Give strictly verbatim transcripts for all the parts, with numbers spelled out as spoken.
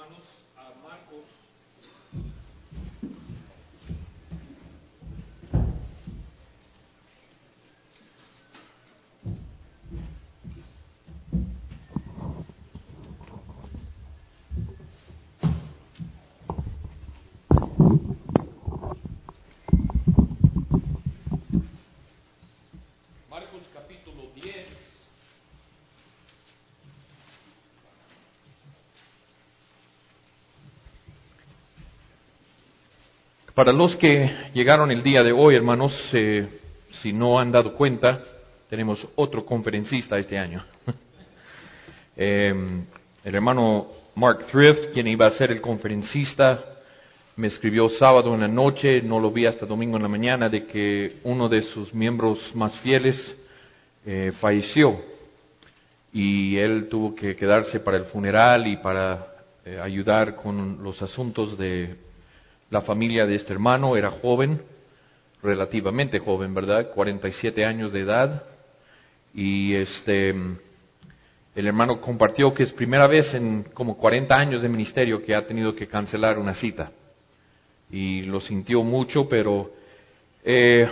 hermanos, a Marcos. Marcos capítulo diez. Para los que llegaron el día de hoy, hermanos, eh, si no han dado cuenta, tenemos otro conferencista este año. eh, el hermano Mark Thrift, quien iba a ser el conferencista, me escribió sábado en la noche, no lo vi hasta domingo en la mañana, de que uno de sus miembros más fieles eh, falleció. Y él tuvo que quedarse para el funeral y para eh, ayudar con los asuntos de la familia de este hermano. Era joven, relativamente joven, ¿verdad? cuarenta y siete años de edad. Y este, el hermano compartió que es primera vez en como cuarenta años de ministerio que ha tenido que cancelar una cita. Y lo sintió mucho, pero eh,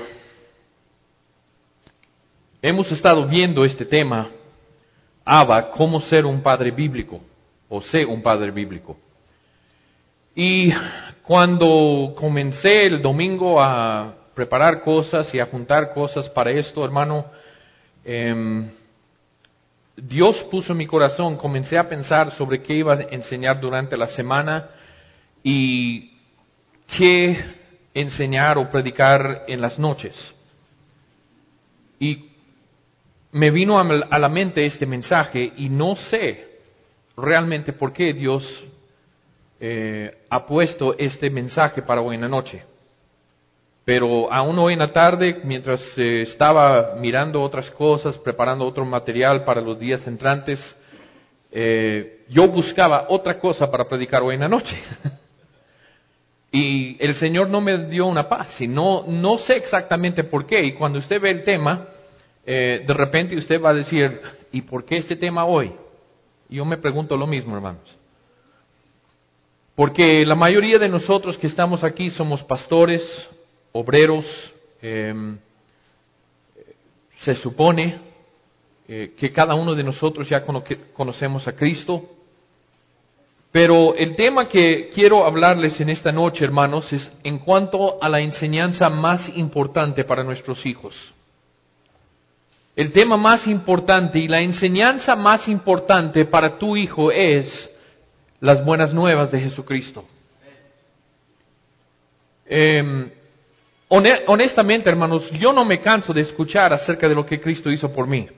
hemos estado viendo este tema, Abba, cómo ser un padre bíblico, o sé un padre bíblico. Y cuando comencé el domingo a preparar cosas y a juntar cosas para esto, hermano, eh, Dios puso en mi corazón, comencé a pensar sobre qué iba a enseñar durante la semana y qué enseñar o predicar en las noches. Y me vino a la mente este mensaje y no sé realmente por qué Dios eh, ha puesto este mensaje para hoy en la noche. Pero aún hoy en la tarde, mientras eh, estaba mirando otras cosas, preparando otro material para los días entrantes, eh, yo buscaba otra cosa para predicar hoy en la noche. Y el Señor no me dio una paz y no, no sé exactamente por qué. Y cuando usted ve el tema, Eh, de repente usted va a decir, ¿y por qué este tema hoy? Y yo me pregunto lo mismo, hermanos. Porque la mayoría de nosotros que estamos aquí somos pastores, obreros, eh, se supone eh, que cada uno de nosotros ya cono- conocemos a Cristo. Pero el tema que quiero hablarles en esta noche, hermanos, es en cuanto a la enseñanza más importante para nuestros hijos. El tema más importante y la enseñanza más importante para tu hijo es las buenas nuevas de Jesucristo. Eh, honestamente, hermanos, yo no me canso de escuchar acerca de lo que Cristo hizo por mí.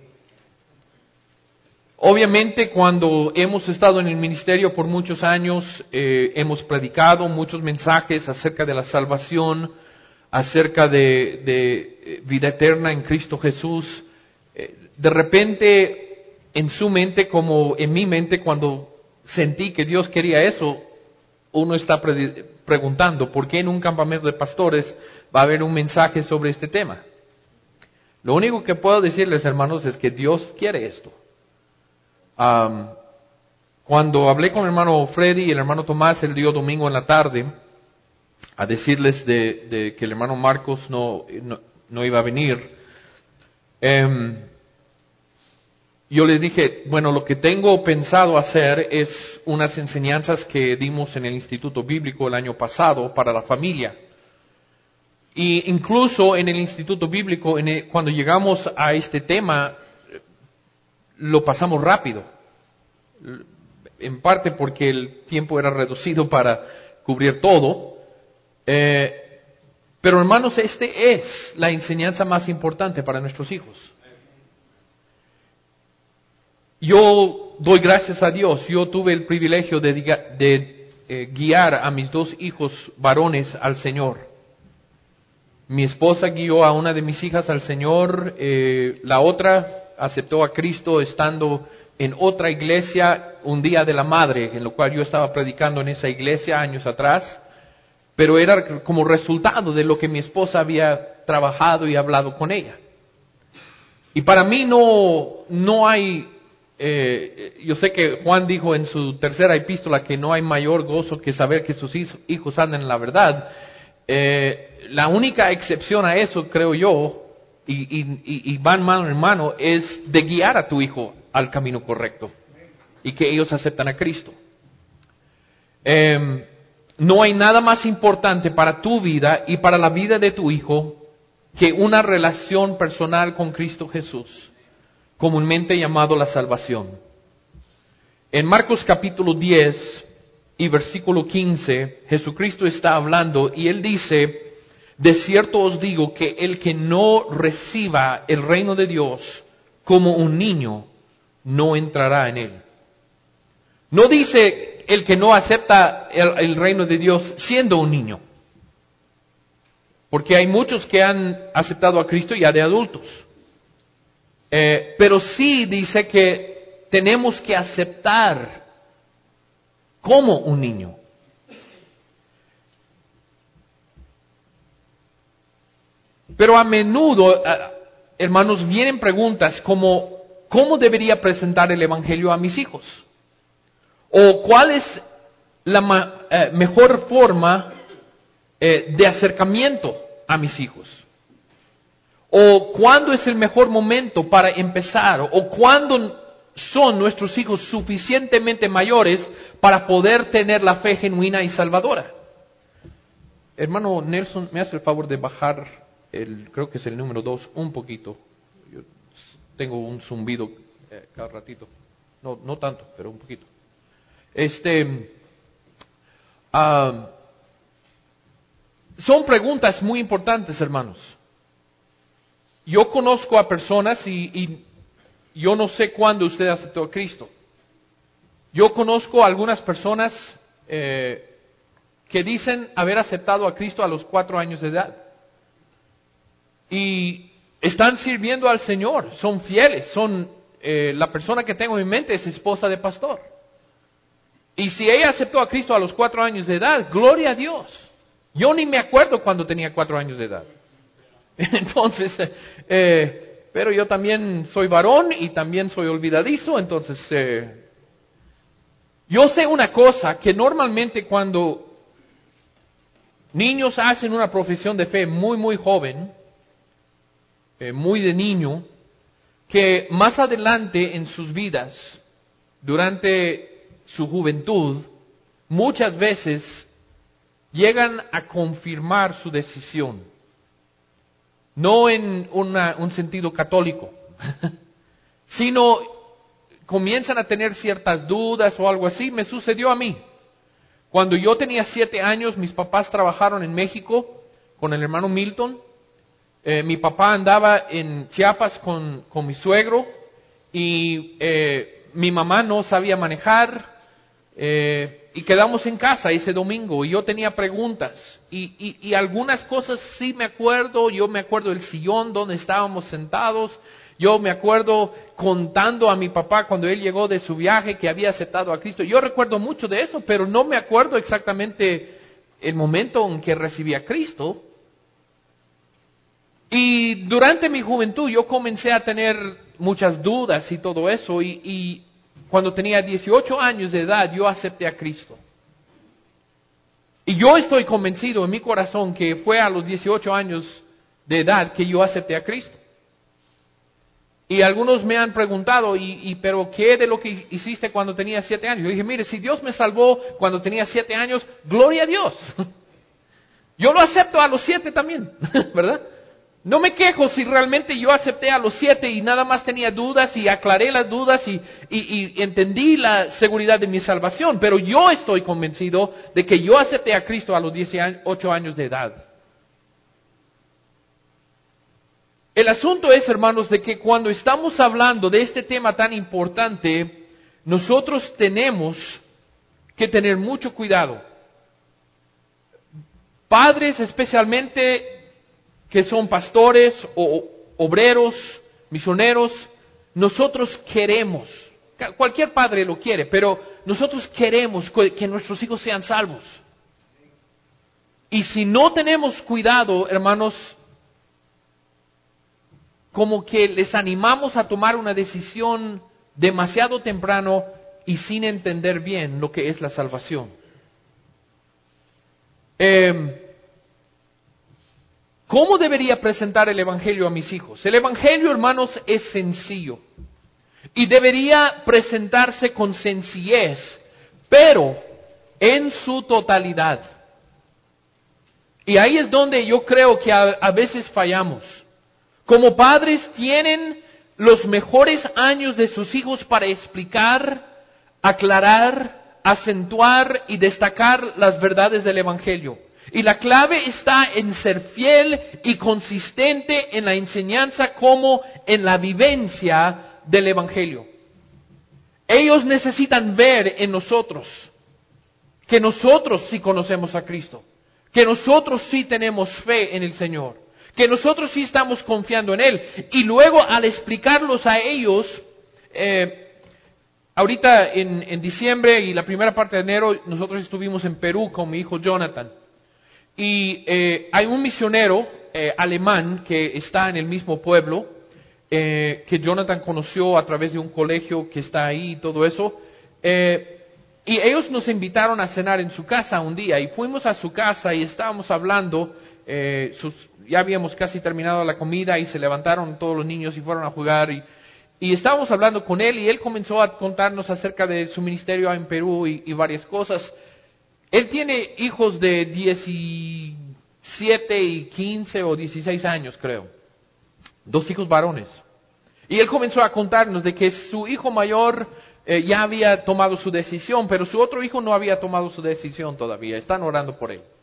Obviamente, cuando hemos estado en el ministerio por muchos años, eh, hemos predicado muchos mensajes acerca de la salvación, acerca de, de vida eterna en Cristo Jesús. De repente, en su mente, como en mi mente, cuando sentí que Dios quería eso, uno está pre- preguntando, ¿por qué en un campamento de pastores va a haber un mensaje sobre este tema? Lo único que puedo decirles, hermanos, es que Dios quiere esto. Um, cuando hablé con el hermano Freddy y el hermano Tomás el día domingo en la tarde, a decirles de, de que el hermano Marcos no, no, no iba a venir, eh, yo les dije, bueno, lo que tengo pensado hacer es unas enseñanzas que dimos en el Instituto Bíblico el año pasado para la familia. Y incluso en el Instituto Bíblico, en el, cuando llegamos a este tema, lo pasamos rápido. En parte porque el tiempo era reducido para cubrir todo. Eh, pero hermanos, este es la enseñanza más importante para nuestros hijos. Yo doy gracias a Dios. Yo tuve el privilegio de, de eh, guiar a mis dos hijos varones al Señor. Mi esposa guió a una de mis hijas al Señor. Eh, la otra aceptó a Cristo estando en otra iglesia un día de la madre, en lo cual yo estaba predicando en esa iglesia años atrás. Pero era como resultado de lo que mi esposa había trabajado y hablado con ella. Y para mí no, no hay eh, yo sé que Juan dijo en su tercera epístola que no hay mayor gozo que saber que sus hijos andan en la verdad. Eh, la única excepción a eso, creo yo, y, y, y van mano en mano, es de guiar a tu hijo al camino correcto y que ellos aceptan a Cristo. Eh, no hay nada más importante para tu vida y para la vida de tu hijo que una relación personal con Cristo Jesús, comúnmente llamado la salvación. En Marcos capítulo diez y versículo quince, Jesucristo está hablando y Él dice, de cierto os digo que el que no reciba el reino de Dios como un niño, no entrará en él. No dice el que no acepta el, el reino de Dios siendo un niño. Porque hay muchos que han aceptado a Cristo ya de adultos. Eh, pero sí dice que tenemos que aceptar como un niño. Pero a menudo, hermanos, vienen preguntas como, ¿cómo debería presentar el Evangelio a mis hijos? ¿O cuál es la ma- eh, mejor forma eh, de acercamiento a mis hijos? ¿O cuándo es el mejor momento para empezar? ¿O cuándo son nuestros hijos suficientemente mayores para poder tener la fe genuina y salvadora? Hermano Nelson, ¿me hace el favor de bajar el, creo que es el número dos, un poquito? Yo tengo un zumbido eh, cada ratito. No, no tanto, pero un poquito. Este, uh, son preguntas muy importantes, hermanos. Yo conozco a personas y, y yo no sé cuándo usted aceptó a Cristo. Yo conozco a algunas personas eh, que dicen haber aceptado a Cristo a los cuatro años de edad. Y están sirviendo al Señor, son fieles, son eh, la persona que tengo en mente es esposa de pastor. Y si ella aceptó a Cristo a los cuatro años de edad, gloria a Dios. Yo ni me acuerdo cuando tenía cuatro años de edad. Entonces, eh, pero yo también soy varón y también soy olvidadizo, entonces eh, yo sé una cosa, que normalmente cuando niños hacen una profesión de fe muy, muy joven, eh, muy de niño, que más adelante en sus vidas, durante su juventud, muchas veces llegan a confirmar su decisión. No en una, un sentido católico, sino comienzan a tener ciertas dudas o algo así. Me sucedió a mí. Cuando yo tenía siete años, mis papás trabajaron en México con el hermano Milton. Eh, mi papá andaba en Chiapas con, con mi suegro y eh, mi mamá no sabía manejar. Eh, y quedamos en casa ese domingo y yo tenía preguntas y, y, y algunas cosas sí me acuerdo. Yo me acuerdo del sillón donde estábamos sentados. Yo me acuerdo contando a mi papá cuando él llegó de su viaje que había aceptado a Cristo. Yo recuerdo mucho de eso, pero no me acuerdo exactamente el momento en que recibí a Cristo. Y durante mi juventud yo comencé a tener muchas dudas y todo eso y, y cuando tenía dieciocho años de edad, yo acepté a Cristo. Y yo estoy convencido en mi corazón que fue a los dieciocho años de edad que yo acepté a Cristo. Y algunos me han preguntado, ¿y, y pero qué de lo que hiciste cuando tenías siete años? Yo dije, mire, si Dios me salvó cuando tenía siete años, gloria a Dios. Yo lo acepto a los siete también, ¿verdad? No me quejo si realmente yo acepté a los siete y nada más tenía dudas y aclaré las dudas y, y, y entendí la seguridad de mi salvación, pero yo estoy convencido de que yo acepté a Cristo a los dieciocho años de edad. El asunto es, hermanos, de que cuando estamos hablando de este tema tan importante, nosotros tenemos que tener mucho cuidado. Padres especialmente que son pastores o obreros, misioneros, nosotros queremos, cualquier padre lo quiere, pero nosotros queremos que nuestros hijos sean salvos. Y si no tenemos cuidado, hermanos, como que les animamos a tomar una decisión demasiado temprano y sin entender bien lo que es la salvación. Eh, ¿Cómo debería presentar el Evangelio a mis hijos? El Evangelio, hermanos, es sencillo y debería presentarse con sencillez, pero en su totalidad. Y ahí es donde yo creo que a, a veces fallamos. Como padres tienen los mejores años de sus hijos para explicar, aclarar, acentuar y destacar las verdades del Evangelio. Y la clave está en ser fiel y consistente en la enseñanza como en la vivencia del Evangelio. Ellos necesitan ver en nosotros que nosotros sí conocemos a Cristo, que nosotros sí tenemos fe en el Señor, que nosotros sí estamos confiando en Él. Y luego al explicarlos a ellos, eh, ahorita en, en diciembre y la primera parte de enero nosotros estuvimos en Perú con mi hijo Jonathan. Y eh, hay un misionero eh, alemán que está en el mismo pueblo, eh, que Jonathan conoció a través de un colegio que está ahí y todo eso. Eh, y ellos nos invitaron a cenar en su casa un día y fuimos a su casa y estábamos hablando, eh, sus, ya habíamos casi terminado la comida y se levantaron todos los niños y fueron a jugar y, y estábamos hablando con él y él comenzó a contarnos acerca de su ministerio en Perú y, y varias cosas. Él tiene hijos de diecisiete y quince o dieciséis años, creo. Dos hijos varones. Y él comenzó a contarnos de que su hijo mayor eh, ya había tomado su decisión, pero su otro hijo no había tomado su decisión todavía. Están orando por él.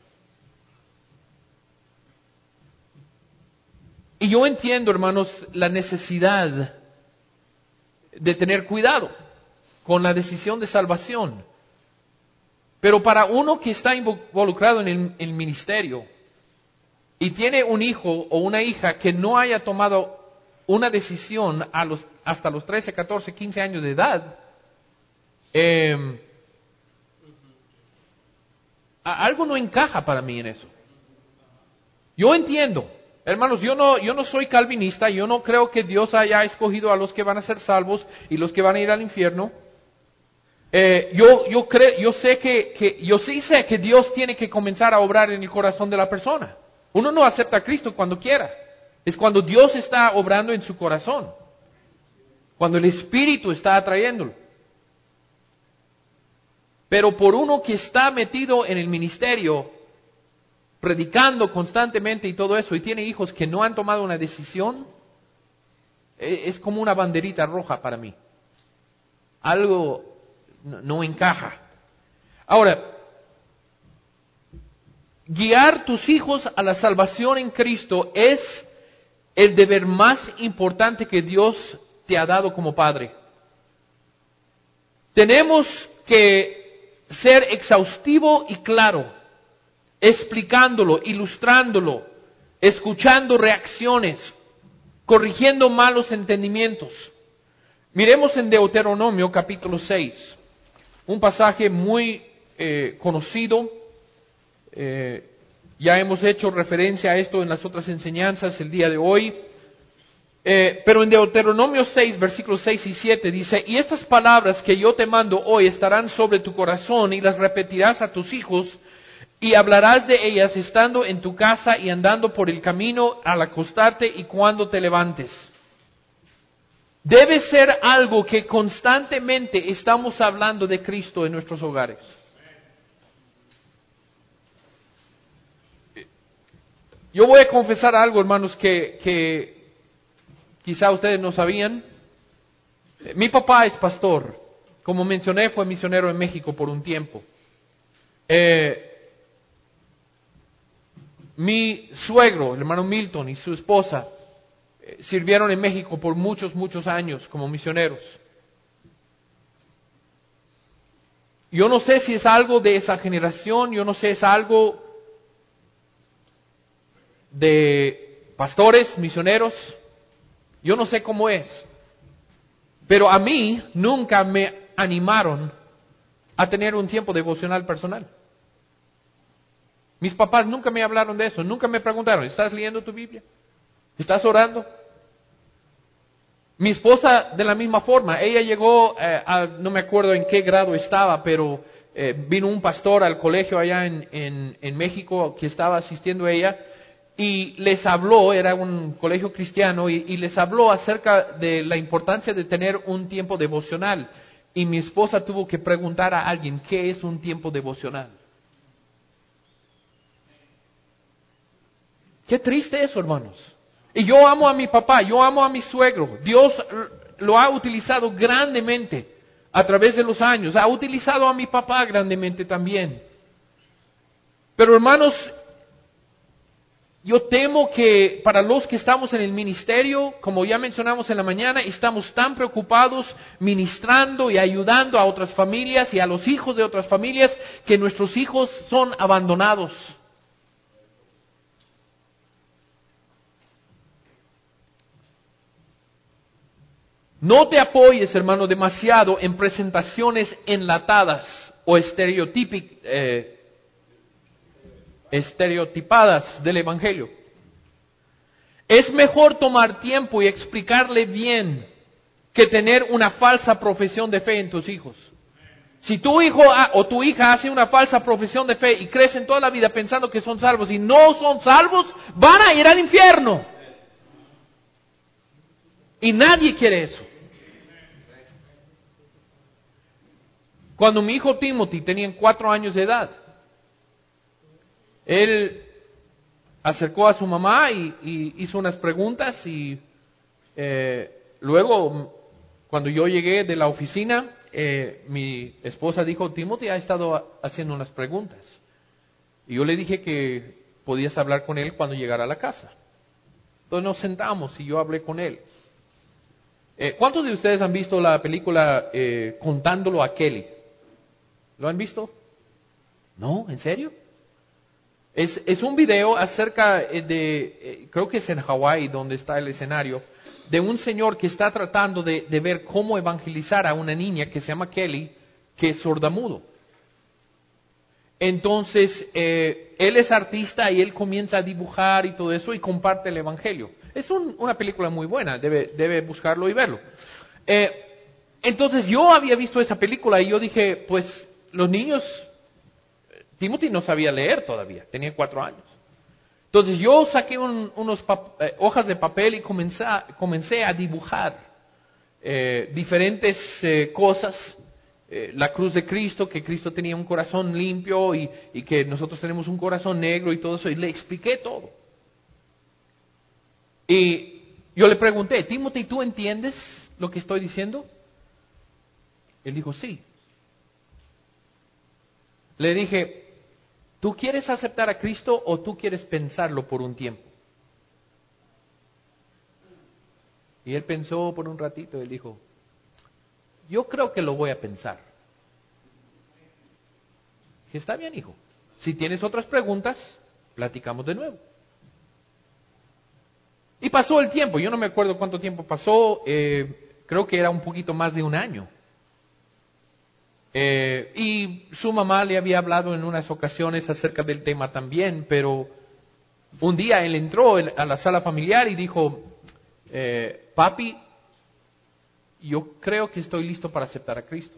Y yo entiendo, hermanos, la necesidad de tener cuidado con la decisión de salvación. Pero para uno que está involucrado en el, el ministerio y tiene un hijo o una hija que no haya tomado una decisión a los, hasta los trece, catorce, quince años de edad, eh, algo no encaja para mí en eso. Yo entiendo, hermanos, yo no, yo no soy calvinista, yo no creo que Dios haya escogido a los que van a ser salvos y los que van a ir al infierno. Eh, yo, yo creo, yo sé que, que, yo sí sé que Dios tiene que comenzar a obrar en el corazón de la persona. Uno no acepta a Cristo cuando quiera. Es cuando Dios está obrando en su corazón. Cuando el Espíritu está atrayéndolo. Pero por uno que está metido en el ministerio, predicando constantemente y todo eso, y tiene hijos que no han tomado una decisión, es como una banderita roja para mí. Algo no, no encaja. Ahora, guiar tus hijos a la salvación en Cristo es el deber más importante que Dios te ha dado como padre. Tenemos que ser exhaustivo y claro, explicándolo, ilustrándolo, escuchando reacciones, corrigiendo malos entendimientos. Miremos en Deuteronomio capítulo seis, un pasaje muy eh, conocido. Eh, ya hemos hecho referencia a esto en las otras enseñanzas el día de hoy. Eh, pero en Deuteronomio seis, versículos seis y siete dice: y estas palabras que yo te mando hoy estarán sobre tu corazón y las repetirás a tus hijos y hablarás de ellas estando en tu casa y andando por el camino al acostarte y cuando te levantes. Debe ser algo que constantemente estamos hablando de Cristo en nuestros hogares. Yo voy a confesar algo, hermanos, que, que quizá ustedes no sabían. Mi papá es pastor. Como mencioné, fue misionero en México por un tiempo. Eh, mi suegro, el hermano Milton, y su esposa eh, sirvieron en México por muchos, muchos años como misioneros. Yo no sé si es algo de esa generación, yo no sé si es algo de pastores, misioneros, yo no sé cómo es. Pero a mí nunca me animaron a tener un tiempo devocional personal. Mis papás nunca me hablaron de eso, nunca me preguntaron: ¿estás leyendo tu Biblia? ¿Estás orando? Mi esposa de la misma forma, ella llegó, eh, a, no me acuerdo en qué grado estaba, pero eh, vino un pastor al colegio allá en, en, en México que estaba asistiendo a ella y les habló, era un colegio cristiano, y, y les habló acerca de la importancia de tener un tiempo devocional. Y mi esposa tuvo que preguntar a alguien, ¿qué es un tiempo devocional? Qué triste eso, hermanos. Y yo amo a mi papá, yo amo a mi suegro. Dios lo ha utilizado grandemente a través de los años. Ha utilizado a mi papá grandemente también. Pero hermanos, yo temo que para los que estamos en el ministerio, como ya mencionamos en la mañana, estamos tan preocupados ministrando y ayudando a otras familias y a los hijos de otras familias que nuestros hijos son abandonados. No te apoyes, hermano, demasiado en presentaciones enlatadas o estereotípicas. Eh, estereotipadas del Evangelio. Es mejor tomar tiempo y explicarle bien que tener una falsa profesión de fe en tus hijos. Si tu hijo o tu hija hace una falsa profesión de fe y crecen toda la vida pensando que son salvos y no son salvos, van a ir al infierno. Y nadie quiere eso. Cuando mi hijo Timothy tenía cuatro años de edad, él acercó a su mamá y, y hizo unas preguntas y eh, luego, cuando yo llegué de la oficina, eh, mi esposa dijo, Timothy ha estado haciendo unas preguntas. Y yo le dije que podías hablar con él cuando llegara a la casa. Entonces nos sentamos y yo hablé con él. Eh, ¿Cuántos de ustedes han visto la película eh, Contándolo a Kelly? ¿Lo han visto? ¿No? ¿En serio? Es, es un video acerca de, eh, creo que es en Hawái donde está el escenario, de un señor que está tratando de, de ver cómo evangelizar a una niña que se llama Kelly, que es sordamudo. Entonces, eh, él es artista y él comienza a dibujar y todo eso y comparte el evangelio. Es un, una película muy buena, debe, debe buscarlo y verlo. Eh, entonces yo había visto esa película y yo dije, pues los niños... Timothy no sabía leer todavía, tenía cuatro años. Entonces yo saqué un, unos eh, hojas de papel y comencé a, comencé a dibujar eh, diferentes eh, cosas. Eh, la cruz de Cristo, que Cristo tenía un corazón limpio y, y que nosotros tenemos un corazón negro y todo eso. Y le expliqué todo. Y yo le pregunté, Timothy, ¿tú entiendes lo que estoy diciendo? Él dijo, sí. Le dije, ¿tú quieres aceptar a Cristo o tú quieres pensarlo por un tiempo? Y él pensó por un ratito y él dijo, yo creo que lo voy a pensar. Dije, está bien, hijo. Si tienes otras preguntas, platicamos de nuevo. Y pasó el tiempo, yo no me acuerdo cuánto tiempo pasó, eh, creo que era un poquito más de un año. Eh, y su mamá le había hablado en unas ocasiones acerca del tema también, pero un día él entró a la sala familiar y dijo, eh, papi, yo creo que estoy listo para aceptar a Cristo.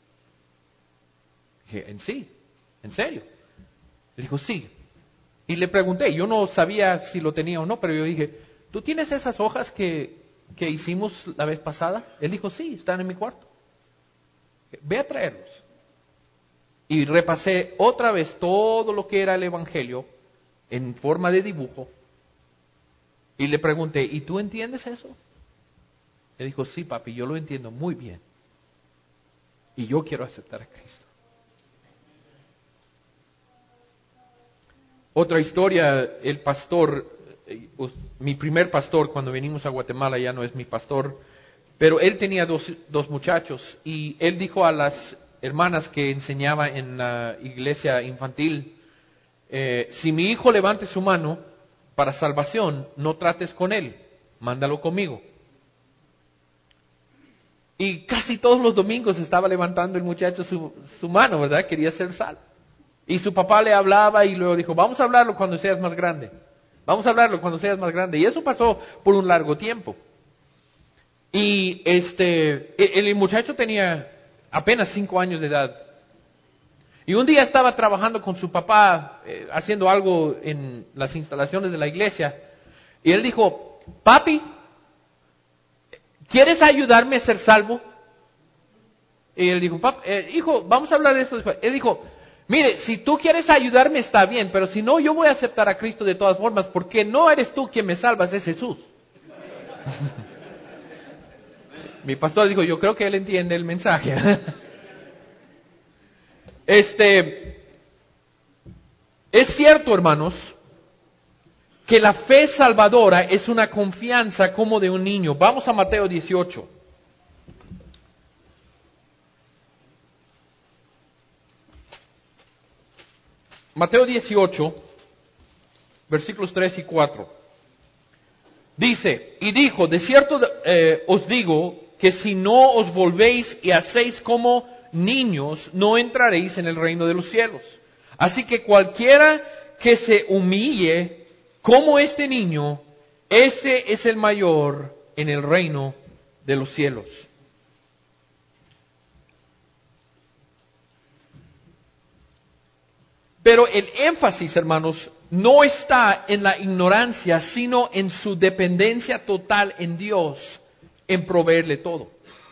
Dije, ¿en sí? ¿En serio? Le dijo, sí. Y le pregunté, yo no sabía si lo tenía o no, pero yo dije, ¿tú tienes esas hojas que, que hicimos la vez pasada? Él dijo, sí, están en mi cuarto. Ve a traerlos. Y repasé otra vez todo lo que era el Evangelio en forma de dibujo. Y le pregunté, ¿y tú entiendes eso? Él dijo, sí, papi, yo lo entiendo muy bien. Y yo quiero aceptar a Cristo. Otra historia, el pastor, mi primer pastor cuando venimos a Guatemala ya no es mi pastor, pero él tenía dos, dos muchachos y él dijo a las hermanas que enseñaba en la iglesia infantil, eh, si mi hijo levante su mano para salvación, no trates con él, mándalo conmigo. Y casi todos los domingos estaba levantando el muchacho su, su mano, ¿verdad? Quería ser salvo. Y su papá le hablaba y luego dijo, vamos a hablarlo cuando seas más grande. Vamos a hablarlo cuando seas más grande. Y eso pasó por un largo tiempo. Y este, el, el muchacho tenía apenas cinco años de edad. Y un día estaba trabajando con su papá, eh, haciendo algo en las instalaciones de la iglesia. Y él dijo, papi, ¿quieres ayudarme a ser salvo? Y él dijo, Pap, eh, hijo, vamos a hablar de esto después. Él dijo, mire, si tú quieres ayudarme está bien, pero si no, yo voy a aceptar a Cristo de todas formas, porque no eres tú quien me salvas, es Jesús. Mi pastor dijo, yo creo que él entiende el mensaje. Este, es cierto, hermanos, que la fe salvadora es una confianza como de un niño. Vamos a Mateo dieciocho. Mateo dieciocho, versículos tres y cuatro. Dice, y dijo, de cierto eh, os digo que si no os volvéis y hacéis como niños, no entraréis en el reino de los cielos. Así que cualquiera que se humille como este niño, ese es el mayor en el reino de los cielos. Pero el énfasis, hermanos, no está en la ignorancia, sino en su dependencia total en Dios, en proveerle todo.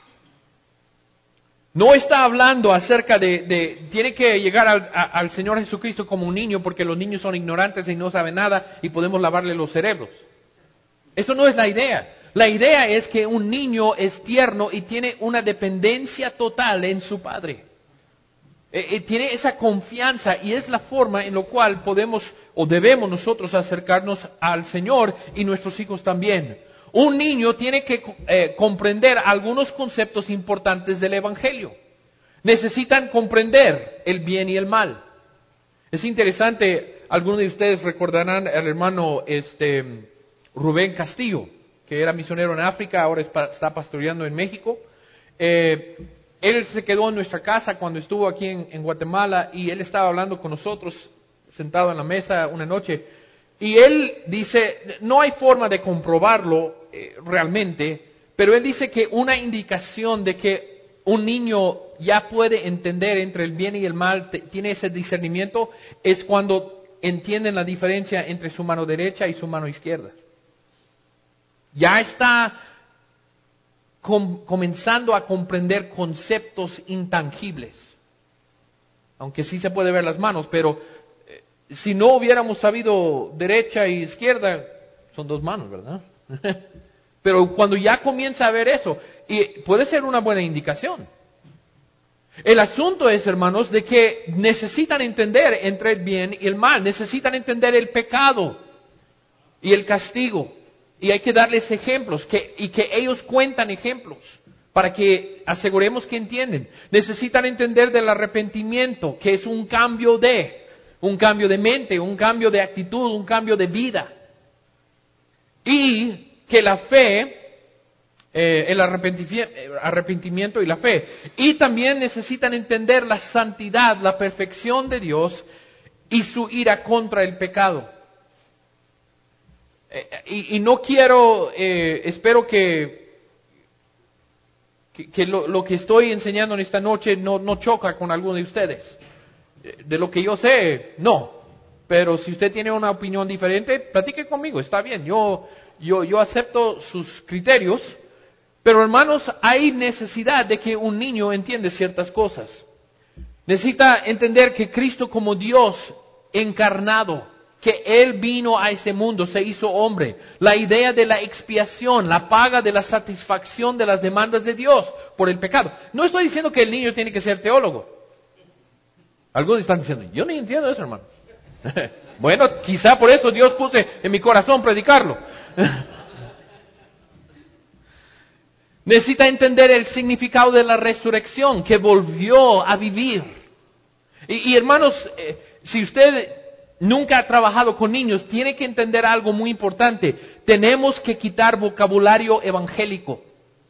No está hablando acerca de, de tiene que llegar al, a, al Señor Jesucristo como un niño, porque los niños son ignorantes y no saben nada y podemos lavarle los cerebros. Eso no es la idea. La idea es que un niño es tierno y tiene una dependencia total en su padre. Eh, eh, tiene esa confianza y es la forma en la cual podemos o debemos nosotros acercarnos al Señor y nuestros hijos también. Un niño tiene que eh, comprender algunos conceptos importantes del Evangelio. Necesitan comprender el bien y el mal. Es interesante, algunos de ustedes recordarán al hermano este, Rubén Castillo, que era misionero en África, ahora está pastoreando en México. Eh, Él se quedó en nuestra casa cuando estuvo aquí en, en Guatemala y él estaba hablando con nosotros, sentado en la mesa una noche. Y él dice, no hay forma de comprobarlo eh, realmente, pero él dice que una indicación de que un niño ya puede entender entre el bien y el mal, te, tiene ese discernimiento, es cuando entienden la diferencia entre su mano derecha y su mano izquierda. Ya está Com- comenzando a comprender conceptos intangibles. Aunque sí se puede ver las manos, pero eh, si no hubiéramos sabido derecha e izquierda, son dos manos, ¿verdad? Pero cuando ya comienza a ver eso, y puede ser una buena indicación. El asunto es, hermanos, de que necesitan entender entre el bien y el mal, necesitan entender el pecado y el castigo. Y hay que darles ejemplos que, y que ellos cuentan ejemplos para que aseguremos que entienden. Necesitan entender del arrepentimiento, que es un cambio de, un cambio de mente, un cambio de actitud, un cambio de vida. Y que la fe, eh, el arrepentimiento y la fe. Y también necesitan entender la santidad, la perfección de Dios y su ira contra el pecado. Y, y no quiero, eh, espero que, que, que lo, lo que estoy enseñando en esta noche no, no choca con alguno de ustedes. De lo que yo sé, no. Pero si usted tiene una opinión diferente, platique conmigo, está bien. Yo, yo, yo acepto sus criterios. Pero hermanos, hay necesidad de que un niño entienda ciertas cosas. Necesita entender que Cristo como Dios encarnado, que Él vino a ese mundo, se hizo hombre. La idea de la expiación, la paga de la satisfacción de las demandas de Dios por el pecado. No estoy diciendo que el niño tiene que ser teólogo. Algunos están diciendo, yo no entiendo eso, hermano. Bueno, quizá por eso Dios puso en mi corazón predicarlo. Necesita entender el significado de la resurrección, que volvió a vivir. Y, y hermanos, eh, si usted nunca ha trabajado con niños, tiene que entender algo muy importante. Tenemos que quitar vocabulario evangélico.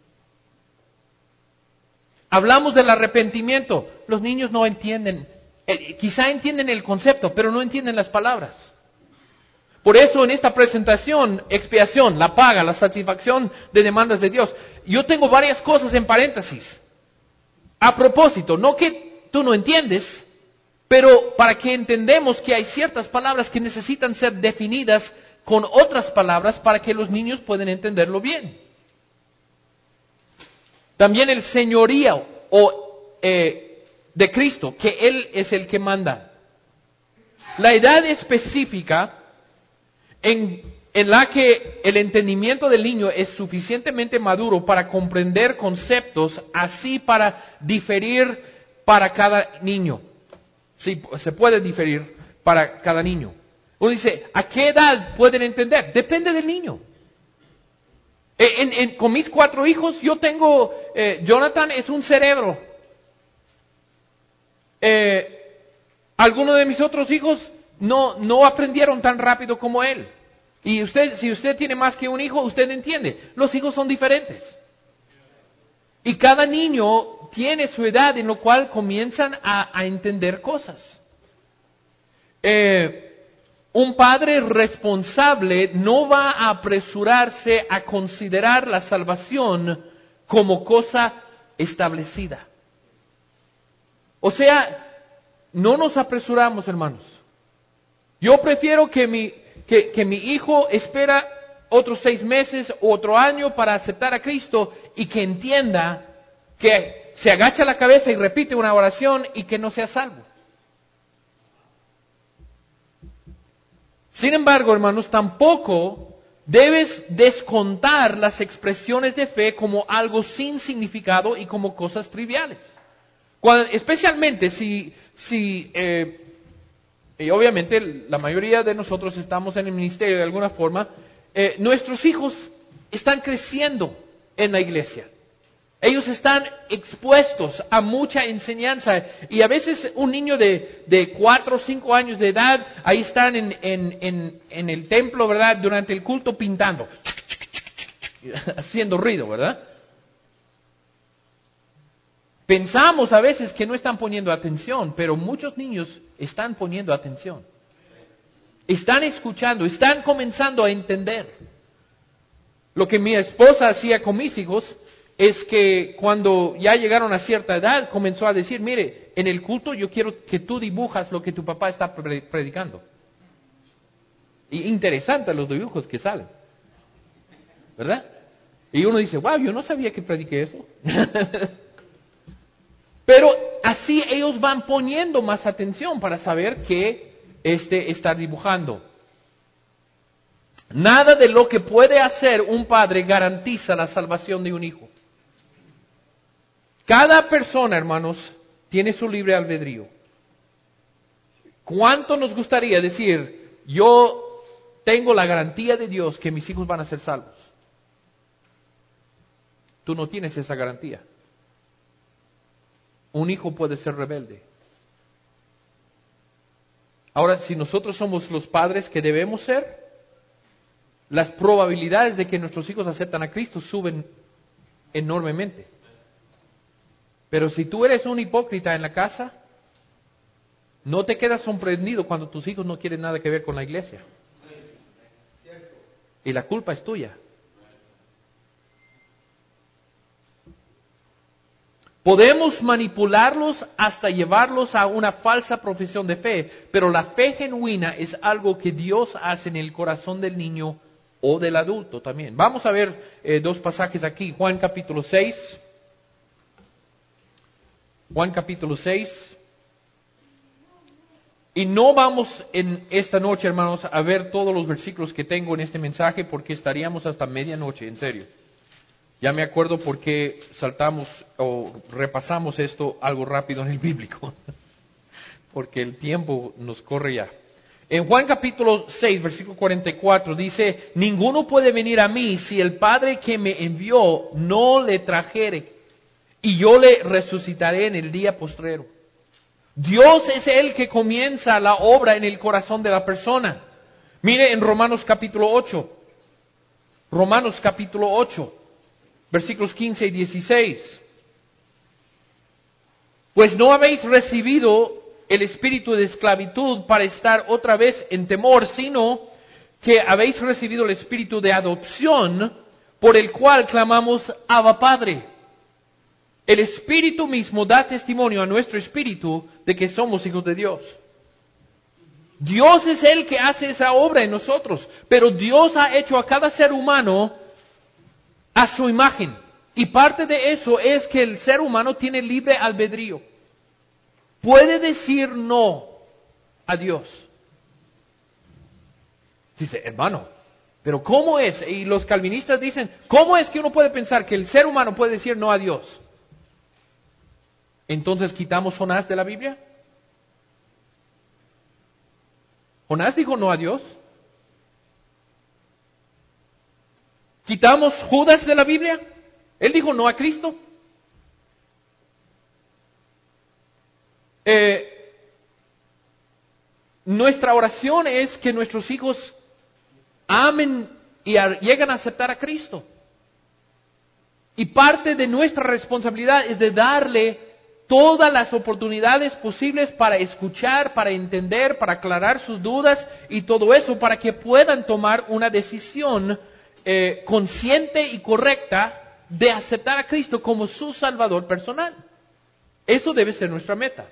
Hablamos del arrepentimiento. Los niños no entienden. Eh, quizá entienden el concepto, pero no entienden las palabras. Por eso en esta presentación, expiación, la paga, la satisfacción de demandas de Dios, yo tengo varias cosas en paréntesis. A propósito, no que tú no entiendes, pero para que entendamos que hay ciertas palabras que necesitan ser definidas con otras palabras para que los niños puedan entenderlo bien. También el señorío o, eh, de Cristo, que Él es el que manda. La edad específica en, en la que el entendimiento del niño es suficientemente maduro para comprender conceptos, así para diferir para cada niño. Sí, se puede diferir para cada niño. Uno dice, ¿a qué edad pueden entender? Depende del niño. En, en, con mis cuatro hijos, yo tengo, eh, Jonathan es un cerebro. Eh, algunos de mis otros hijos no, no aprendieron tan rápido como él. Y usted, si usted tiene más que un hijo, usted entiende. Los hijos son diferentes. Y cada niño tiene su edad en la cual comienzan a, a entender cosas. Eh, un padre responsable no va a apresurarse a considerar la salvación como cosa establecida. O sea, no nos apresuramos, hermanos. Yo prefiero que mi, que, que mi hijo espera otros seis meses o otro año para aceptar a Cristo y que entienda que se agacha la cabeza y repite una oración y que no sea salvo. Sin embargo, hermanos, tampoco debes descontar las expresiones de fe como algo sin significado y como cosas triviales. Cuando, especialmente si, si eh, y obviamente la mayoría de nosotros estamos en el ministerio de alguna forma, eh, nuestros hijos están creciendo en la iglesia. Ellos están expuestos a mucha enseñanza y a veces un niño de, de cuatro o cinco años de edad, ahí están en, en, en, en el templo, ¿verdad? Durante el culto pintando, haciendo ruido, ¿verdad? Pensamos a veces que no están poniendo atención, pero muchos niños están poniendo atención. Están escuchando, están comenzando a entender. Lo que mi esposa hacía con mis hijos es que cuando ya llegaron a cierta edad, comenzó a decir, mire, en el culto yo quiero que tú dibujas lo que tu papá está predicando. Y interesante los dibujos que salen, ¿verdad? Y uno dice, wow, yo no sabía que prediqué eso. Pero así ellos van poniendo más atención para saber qué este está dibujando. Nada de lo que puede hacer un padre garantiza la salvación de un hijo. Cada persona, hermanos, tiene su libre albedrío. ¿Cuánto nos gustaría decir, yo tengo la garantía de Dios que mis hijos van a ser salvos? Tú no tienes esa garantía. Un hijo puede ser rebelde. Ahora, si nosotros somos los padres que debemos ser, las probabilidades de que nuestros hijos aceptan a Cristo suben enormemente. Pero si tú eres un hipócrita en la casa, no te quedas sorprendido cuando tus hijos no quieren nada que ver con la iglesia. Y la culpa es tuya. Podemos manipularlos hasta llevarlos a una falsa profesión de fe, pero la fe genuina es algo que Dios hace en el corazón del niño o del adulto también. Vamos a ver eh, dos pasajes aquí. Juan capítulo seis. Juan capítulo seis. Y no vamos en esta noche, hermanos, a ver todos los versículos que tengo en este mensaje porque estaríamos hasta medianoche, en serio. Ya me acuerdo por qué saltamos o repasamos esto algo rápido en el bíblico. Porque el tiempo nos corre ya. En Juan capítulo seis, versículo cuarenta y cuatro dice, ninguno puede venir a mí si el Padre que me envió no le trajere, y yo le resucitaré en el día postrero. Dios es el que comienza la obra en el corazón de la persona. Mire en Romanos capítulo ocho. Romanos capítulo ocho. Versículos quince y dieciséis. Pues no habéis recibido el espíritu de esclavitud para estar otra vez en temor, sino que habéis recibido el espíritu de adopción, por el cual clamamos Abba Padre. El Espíritu mismo da testimonio a nuestro espíritu de que somos hijos de Dios. Dios es el que hace esa obra en nosotros, pero Dios ha hecho a cada ser humano a su imagen. Y parte de eso es que el ser humano tiene libre albedrío. Puede decir no a Dios. Dice, hermano, pero ¿cómo es? Y los calvinistas dicen, ¿cómo es que uno puede pensar que el ser humano puede decir no a Dios? Entonces, ¿quitamos Jonás de la Biblia? ¿Jonás dijo no a Dios? ¿Quitamos Judas de la Biblia? ¿Él dijo no a Cristo? Eh, nuestra oración es que nuestros hijos amen y a, lleguen a aceptar a Cristo. Y parte de nuestra responsabilidad es de darle todas las oportunidades posibles para escuchar, para entender, para aclarar sus dudas y todo eso para que puedan tomar una decisión eh, consciente y correcta de aceptar a Cristo como su Salvador personal. Eso debe ser nuestra meta.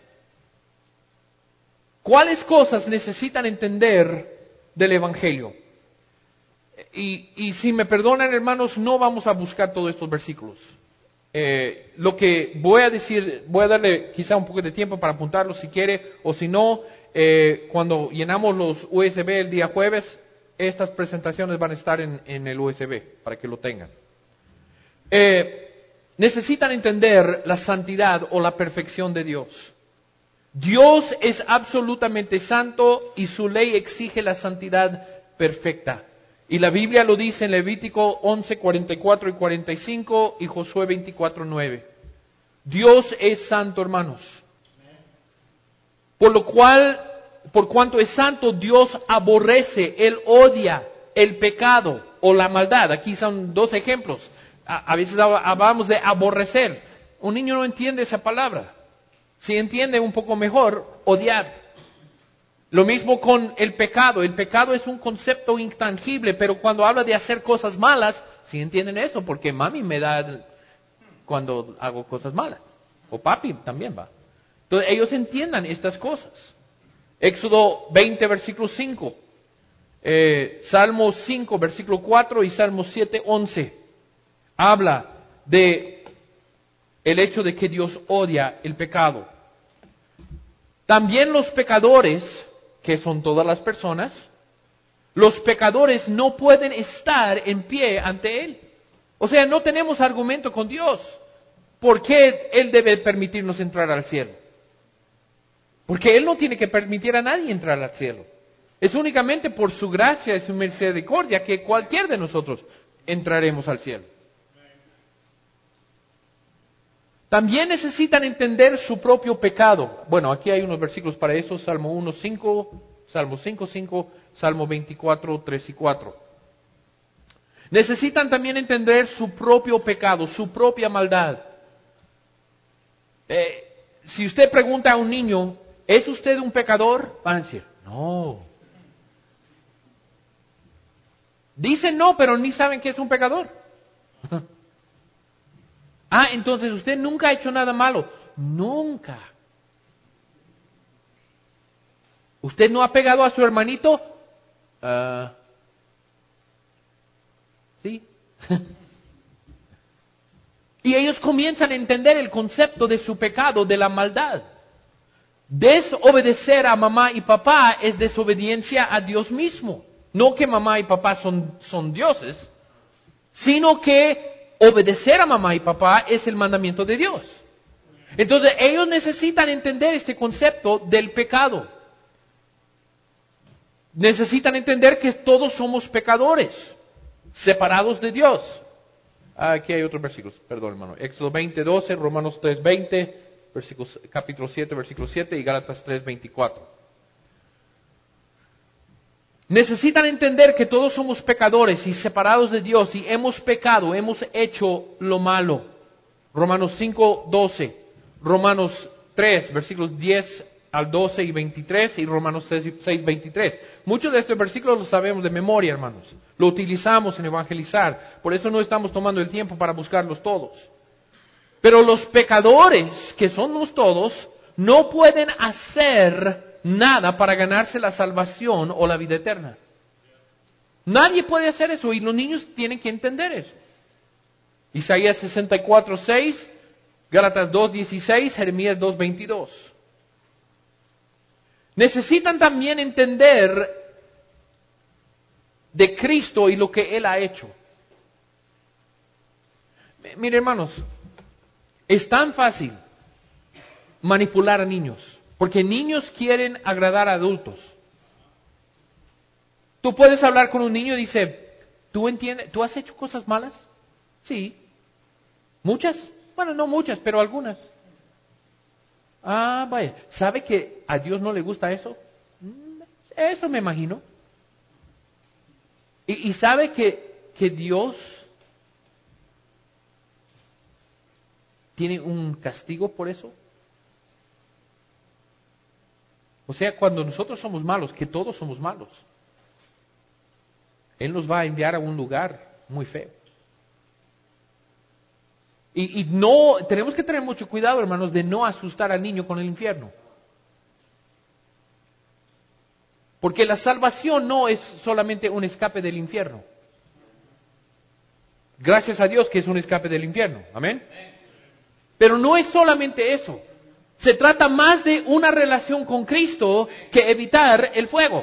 ¿Cuáles cosas necesitan entender del Evangelio? Y, y si me perdonan, hermanos, no vamos a buscar todos estos versículos. Eh, lo que voy a decir, voy a darle quizá un poco de tiempo para apuntarlo si quiere, o si no, eh, cuando llenamos los U S B el día jueves, estas presentaciones van a estar en, en el U S B, para que lo tengan. Eh, necesitan entender la santidad o la perfección de Dios. Dios es absolutamente santo y su ley exige la santidad perfecta. Y la Biblia lo dice en Levítico once, cuarenta y cuatro y cuarenta y cinco y Josué veinticuatro, nueve. Dios es santo, hermanos. Por lo cual, por cuanto es santo, Dios aborrece, Él odia el pecado o la maldad. Aquí son dos ejemplos. A, a veces hablamos de aborrecer. Un niño no entiende esa palabra. Si entiende un poco mejor, odiar. Lo mismo con el pecado. El pecado es un concepto intangible, pero cuando habla de hacer cosas malas, sí entienden eso, porque mami me da cuando hago cosas malas. O papi también va. Entonces ellos entiendan estas cosas. Éxodo veinte, versículo cinco. Eh, Salmo cinco, versículo cuatro y Salmo siete, once. Habla de el hecho de que Dios odia el pecado. También los pecadores, que son todas las personas, los pecadores no pueden estar en pie ante Él. O sea, no tenemos argumento con Dios. ¿Por qué Él debe permitirnos entrar al cielo? Porque Él no tiene que permitir a nadie entrar al cielo. Es únicamente por su gracia y su misericordia que cualquier de nosotros entraremos al cielo. También necesitan entender su propio pecado. Bueno, aquí hay unos versículos para eso, Salmo uno, cinco, Salmo cinco, cinco, Salmo veinticuatro, tres y cuatro. Necesitan también entender su propio pecado, su propia maldad. Eh, si usted pregunta a un niño, ¿es usted un pecador? Van a decir, no. Dicen no, pero ni saben que es un pecador. Ah, entonces usted nunca ha hecho nada malo. Nunca. ¿Usted no ha pegado a su hermanito? Uh, sí. Y ellos comienzan a entender el concepto de su pecado, de la maldad. Desobedecer a mamá y papá es desobediencia a Dios mismo. No que mamá y papá son, son dioses, sino que obedecer a mamá y papá es el mandamiento de Dios. Entonces ellos necesitan entender este concepto del pecado. Necesitan entender que todos somos pecadores, separados de Dios. Aquí hay otros versículos, perdón hermano. Éxodo veinte, doce, Romanos tres, veinte, versículos, capítulo siete, versículo siete y Gálatas tres, veinticuatro. Necesitan entender que todos somos pecadores y separados de Dios y hemos pecado, hemos hecho lo malo. Romanos cinco, doce, Romanos tres, versículos diez al doce y veintitrés y Romanos seis, veintitrés. Muchos de estos versículos los sabemos de memoria, hermanos. Lo utilizamos en evangelizar. Por eso no estamos tomando el tiempo para buscarlos todos. Pero los pecadores, que somos todos, no pueden hacer nada para ganarse la salvación o la vida eterna. Nadie puede hacer eso y los niños tienen que entender eso. Isaías sesenta y cuatro, seis, Gálatas dos, dieciséis, Jeremías dos, veintidós. Necesitan también entender de Cristo y lo que Él ha hecho. Mire, hermanos, es tan fácil manipular a niños, porque niños quieren agradar a adultos. Tú puedes hablar con un niño y dice, ¿tú entiendes? ¿Tú has hecho cosas malas? Sí. ¿Muchas? Bueno, no muchas, pero algunas. Ah, vaya. ¿Sabe que a Dios no le gusta eso? Eso me imagino. ¿Y, y sabe que, que Dios tiene un castigo por eso? O sea, cuando nosotros somos malos, que todos somos malos, Él nos va a enviar a un lugar muy feo. Y, y no, tenemos que tener mucho cuidado, hermanos, de no asustar al niño con el infierno. Porque la salvación no es solamente un escape del infierno. Gracias a Dios que es un escape del infierno. Amén. Pero no es solamente eso. Se trata más de una relación con Cristo que evitar el fuego.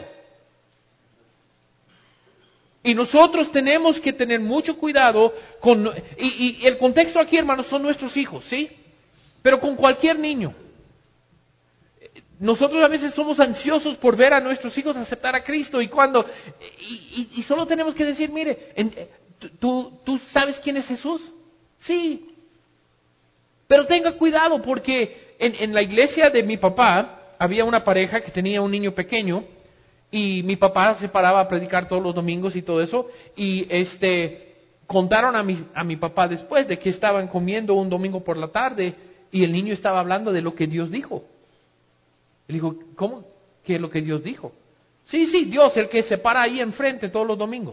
Y nosotros tenemos que tener mucho cuidado con... Y, y el contexto aquí, hermanos, son nuestros hijos, ¿sí? Pero con cualquier niño. Nosotros a veces somos ansiosos por ver a nuestros hijos aceptar a Cristo y cuando... Y, y, y solo tenemos que decir, mire, en, ¿tú, ¿tú sabes quién es Jesús? Sí. Pero tenga cuidado porque en, en la iglesia de mi papá había una pareja que tenía un niño pequeño y mi papá se paraba a predicar todos los domingos y todo eso y este contaron a mi, a mi papá después de que estaban comiendo un domingo por la tarde y el niño estaba hablando de lo que Dios dijo. Él dijo, ¿cómo? ¿Qué es lo que Dios dijo? Sí, sí, Dios, el que se para ahí enfrente todos los domingos.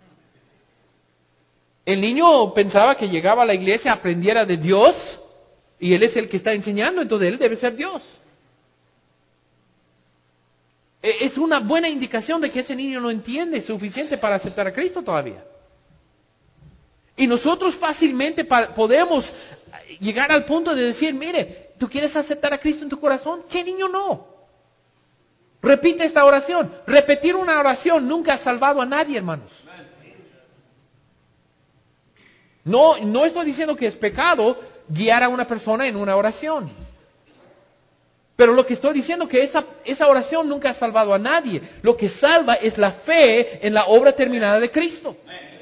El niño pensaba que llegaba a la iglesia, aprendiera de Dios y él es el que está enseñando, entonces él debe ser Dios. Es una buena indicación de que ese niño no entiende suficiente para aceptar a Cristo todavía. Y nosotros fácilmente podemos llegar al punto de decir, mire, ¿tú quieres aceptar a Cristo en tu corazón? ¿Qué niño no? Repite esta oración. Repetir una oración nunca ha salvado a nadie, hermanos. No, no estoy diciendo que es pecado guiar a una persona en una oración. Pero lo que estoy diciendo es que esa, esa oración nunca ha salvado a nadie. Lo que salva es la fe en la obra terminada de Cristo.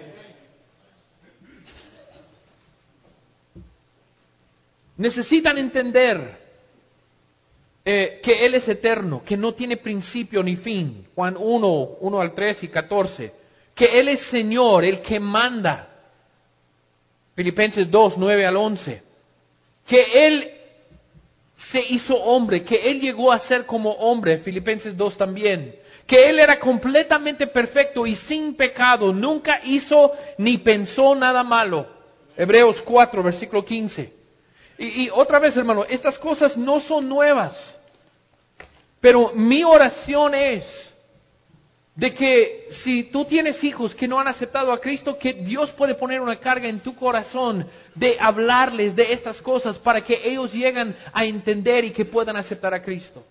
Necesitan entender eh, que Él es eterno, que no tiene principio ni fin. Juan uno, uno al tres y catorce. Que Él es Señor, el que manda. Filipenses dos, nueve al once. Que Él se hizo hombre, que Él llegó a ser como hombre, Filipenses dos también, que Él era completamente perfecto y sin pecado, nunca hizo ni pensó nada malo, Hebreos cuatro, versículo quince. Y, y otra vez, hermano, estas cosas no son nuevas, pero mi oración es de que si tú tienes hijos que no han aceptado a Cristo, que Dios puede poner una carga en tu corazón de hablarles de estas cosas para que ellos lleguen a entender y que puedan aceptar a Cristo.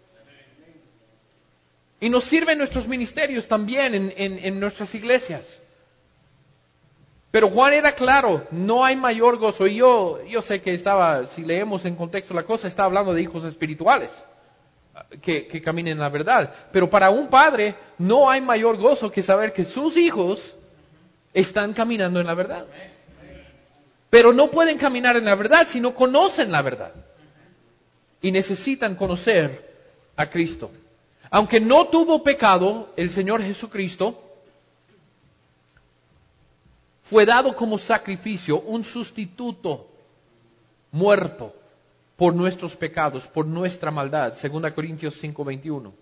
Y nos sirven nuestros ministerios también en, en, en nuestras iglesias. Pero Juan era claro, no hay mayor gozo. Y yo, yo sé que estaba, si leemos en contexto la cosa, está hablando de hijos espirituales. Que, que caminen en la verdad. Pero para un padre no hay mayor gozo que saber que sus hijos están caminando en la verdad. Pero no pueden caminar en la verdad si no conocen la verdad. Y necesitan conocer a Cristo. Aunque no tuvo pecado, el Señor Jesucristo fue dado como sacrificio, un sustituto muerto por nuestros pecados, por nuestra maldad. Segunda Corintios cinco veintiuno.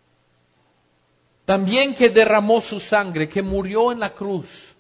También que derramó su sangre, que murió en la cruz,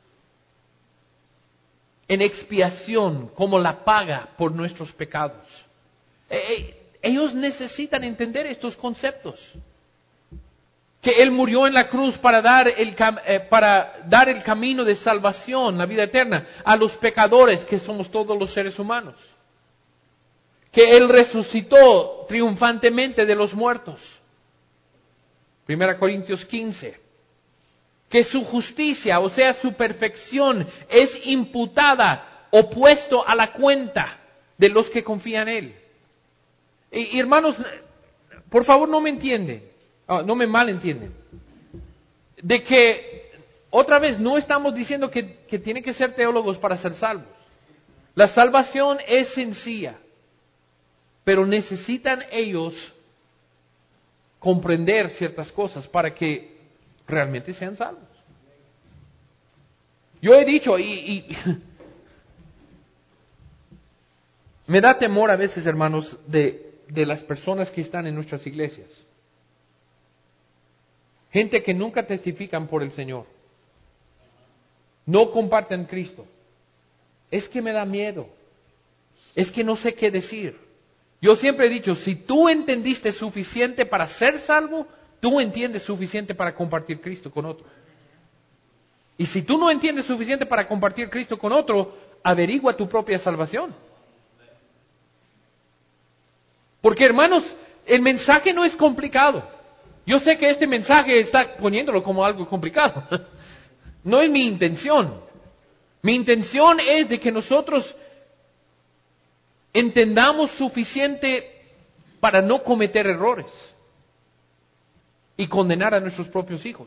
en expiación, como la paga por nuestros pecados. Ellos necesitan entender estos conceptos. Que Él murió en la cruz para dar el, eh, para dar el camino de salvación, la vida eterna, a los pecadores, que somos todos los seres humanos. Que Él resucitó triunfantemente de los muertos. Primera Corintios quince. Que su justicia, o sea, su perfección, es imputada, opuesto a la cuenta de los que confían en Él. Y, y hermanos, por favor no me entienden, oh, no me malentienden. De que, otra vez, no estamos diciendo que, que tienen que ser teólogos para ser salvos. La salvación es sencilla, pero necesitan ellos comprender ciertas cosas para que realmente sean salvos. Yo he dicho, y, y me da temor a veces, hermanos, de, de las personas que están en nuestras iglesias. Gente que nunca testifican por el Señor. No comparten Cristo. Es que me da miedo. Es que no sé qué decir. Yo siempre he dicho, si tú entendiste suficiente para ser salvo, tú entiendes suficiente para compartir Cristo con otro. Y si tú no entiendes suficiente para compartir Cristo con otro, averigua tu propia salvación. Porque, hermanos, el mensaje no es complicado. Yo sé que este mensaje está poniéndolo como algo complicado. No es mi intención. Mi intención es de que nosotros entendamos suficiente para no cometer errores y condenar a nuestros propios hijos.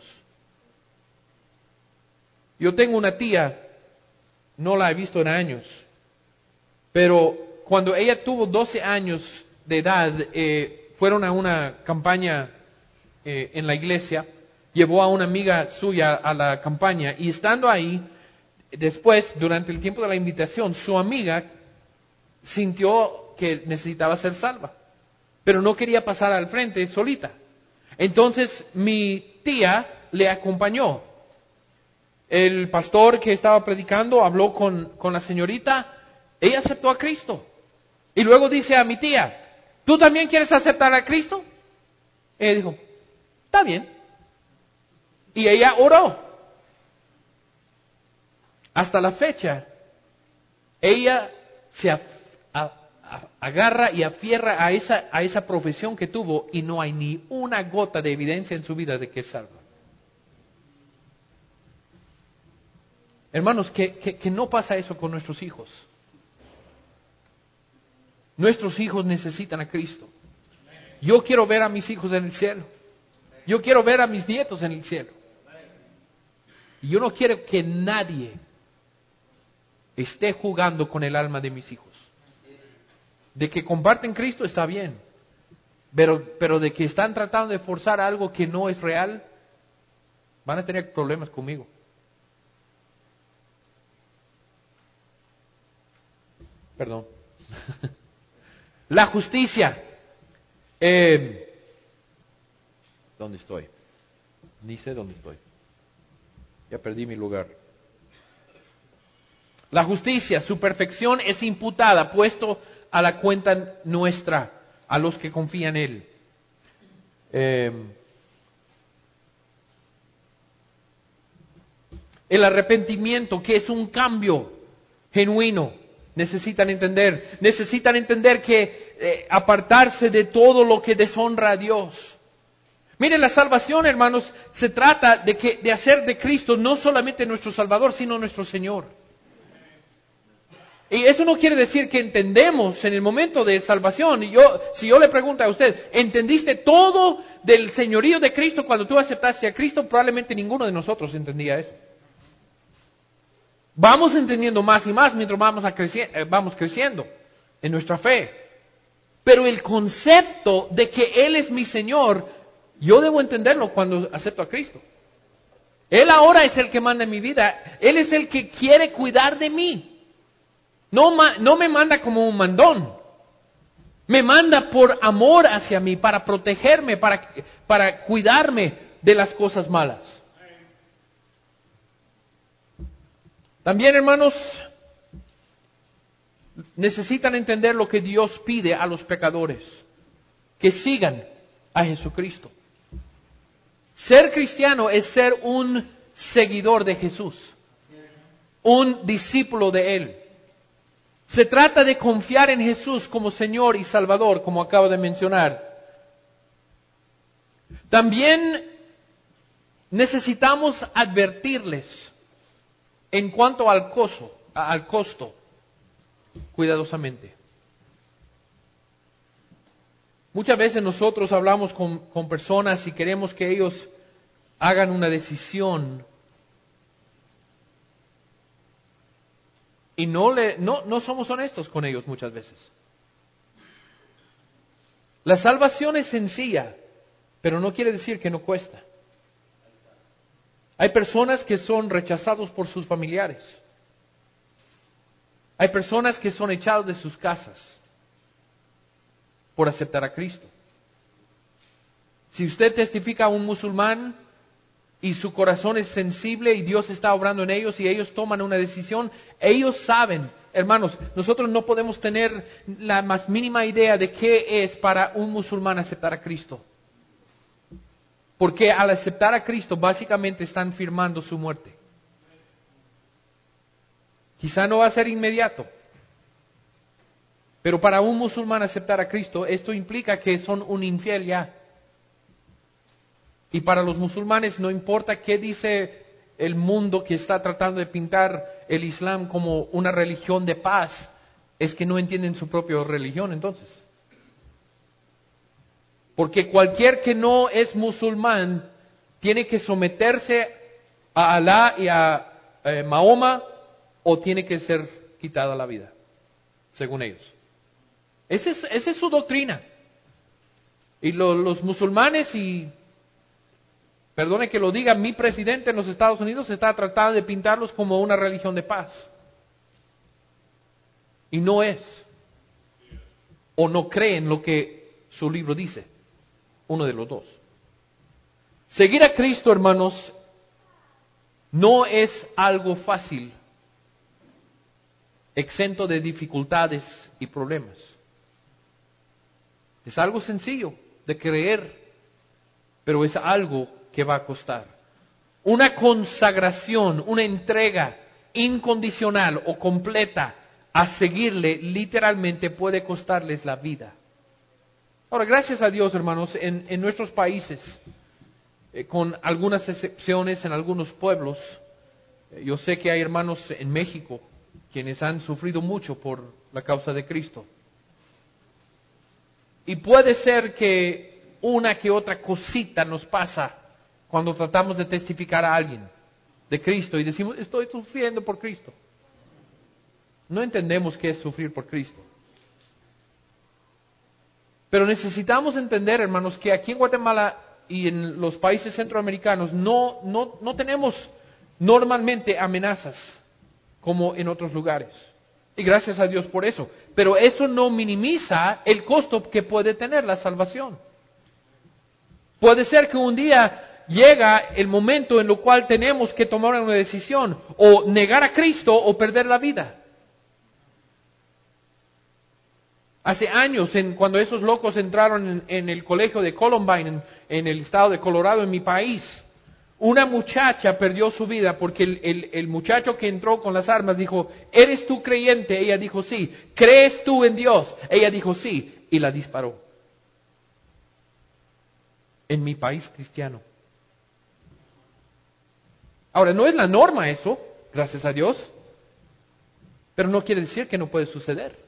Yo tengo una tía, no la he visto en años, pero cuando ella tuvo doce años de edad, eh, fueron a una campaña eh, en la iglesia, llevó a una amiga suya a la campaña y estando ahí, después, durante el tiempo de la invitación, su amiga sintió que necesitaba ser salva, pero no quería pasar al frente solita. Entonces mi tía le acompañó. El pastor que estaba predicando habló con, con la señorita, ella aceptó a Cristo. Y luego dice a mi tía, ¿tú también quieres aceptar a Cristo? Ella dijo, está bien. Y ella oró. Hasta la fecha, ella se a, a, a, agarra y afierra a esa, a esa profesión que tuvo y no hay ni una gota de evidencia en su vida de que es salva. Hermanos, que, que, que no pasa eso con nuestros hijos. Nuestros hijos necesitan a Cristo. Yo quiero ver a mis hijos en el cielo. Yo quiero ver a mis nietos en el cielo. Y yo no quiero que nadie esté jugando con el alma de mis hijos. De que comparten Cristo está bien. Pero, pero de que están tratando de forzar algo que no es real, van a tener problemas conmigo. Perdón. La justicia. Eh, ¿Dónde estoy? Ni sé dónde estoy. Ya perdí mi lugar. La justicia, su perfección es imputada, puesto a la cuenta nuestra, a los que confían en Él. Eh, el arrepentimiento, que es un cambio genuino. Necesitan entender, necesitan entender que eh, apartarse de todo lo que deshonra a Dios. Miren, la salvación, hermanos, se trata de que de hacer de Cristo no solamente nuestro Salvador, sino nuestro Señor. Y eso no quiere decir que entendemos en el momento de salvación. Y yo, si yo le pregunto a usted, ¿entendiste todo del señorío de Cristo cuando tú aceptaste a Cristo? Probablemente ninguno de nosotros entendía eso. Vamos entendiendo más y más mientras vamos, a creci- eh, vamos creciendo en nuestra fe. Pero el concepto de que Él es mi Señor, yo debo entenderlo cuando acepto a Cristo. Él ahora es el que manda en mi vida. Él es el que quiere cuidar de mí. No, ma- no me manda como un mandón. Me manda por amor hacia mí, para protegerme, para, para cuidarme de las cosas malas. También, hermanos, necesitan entender lo que Dios pide a los pecadores, que sigan a Jesucristo. Ser cristiano es ser un seguidor de Jesús, un discípulo de Él. Se trata de confiar en Jesús como Señor y Salvador, como acabo de mencionar. También necesitamos advertirles en cuanto al costo, al costo, cuidadosamente. Muchas veces nosotros hablamos con, con personas y queremos que ellos hagan una decisión y no, le, no, no somos honestos con ellos muchas veces. La salvación es sencilla, pero no quiere decir que no cuesta. Hay personas que son rechazados por sus familiares. Hay personas que son echados de sus casas por aceptar a Cristo. Si usted testifica a un musulmán y su corazón es sensible y Dios está obrando en ellos y ellos toman una decisión, ellos saben, hermanos, nosotros no podemos tener la más mínima idea de qué es para un musulmán aceptar a Cristo. Porque al aceptar a Cristo básicamente están firmando su muerte. Quizá no va a ser inmediato. Pero para un musulmán aceptar a Cristo, esto implica que son un infiel ya. Y para los musulmanes no importa qué dice el mundo que está tratando de pintar el Islam como una religión de paz, es que no entienden su propia religión entonces. Porque cualquier que no es musulmán tiene que someterse a Alá y a eh, Mahoma o tiene que ser quitada la vida, según ellos. Esa es, esa es su doctrina. Y lo, los musulmanes, y perdone que lo diga, mi presidente en los Estados Unidos está tratando de pintarlos como una religión de paz. Y no es. O no creen lo que su libro dice. Uno de los dos. Seguir a Cristo, hermanos, no es algo fácil, exento de dificultades y problemas. Es algo sencillo de creer, pero es algo que va a costar. Una consagración, una entrega incondicional o completa a seguirle, literalmente puede costarles la vida. Ahora, gracias a Dios, hermanos, en, en nuestros países, eh, con algunas excepciones en algunos pueblos, eh, yo sé que hay hermanos en México quienes han sufrido mucho por la causa de Cristo. Y puede ser que una que otra cosita nos pasa cuando tratamos de testificar a alguien de Cristo y decimos, estoy sufriendo por Cristo. No entendemos qué es sufrir por Cristo. Pero necesitamos entender, hermanos, que aquí en Guatemala y en los países centroamericanos no, no, no tenemos normalmente amenazas como en otros lugares. Y gracias a Dios por eso. Pero eso no minimiza el costo que puede tener la salvación. Puede ser que un día llega el momento en el cual tenemos que tomar una decisión, o negar a Cristo o perder la vida. Hace años, en, cuando esos locos entraron en, en el colegio de Columbine, en, en el estado de Colorado, en mi país, una muchacha perdió su vida porque el, el, el muchacho que entró con las armas dijo, ¿eres tú creyente? Ella dijo, sí. ¿Crees tú en Dios? Ella dijo, sí. Y la disparó. En mi país cristiano. Ahora, no es la norma eso, gracias a Dios, pero no quiere decir que no puede suceder.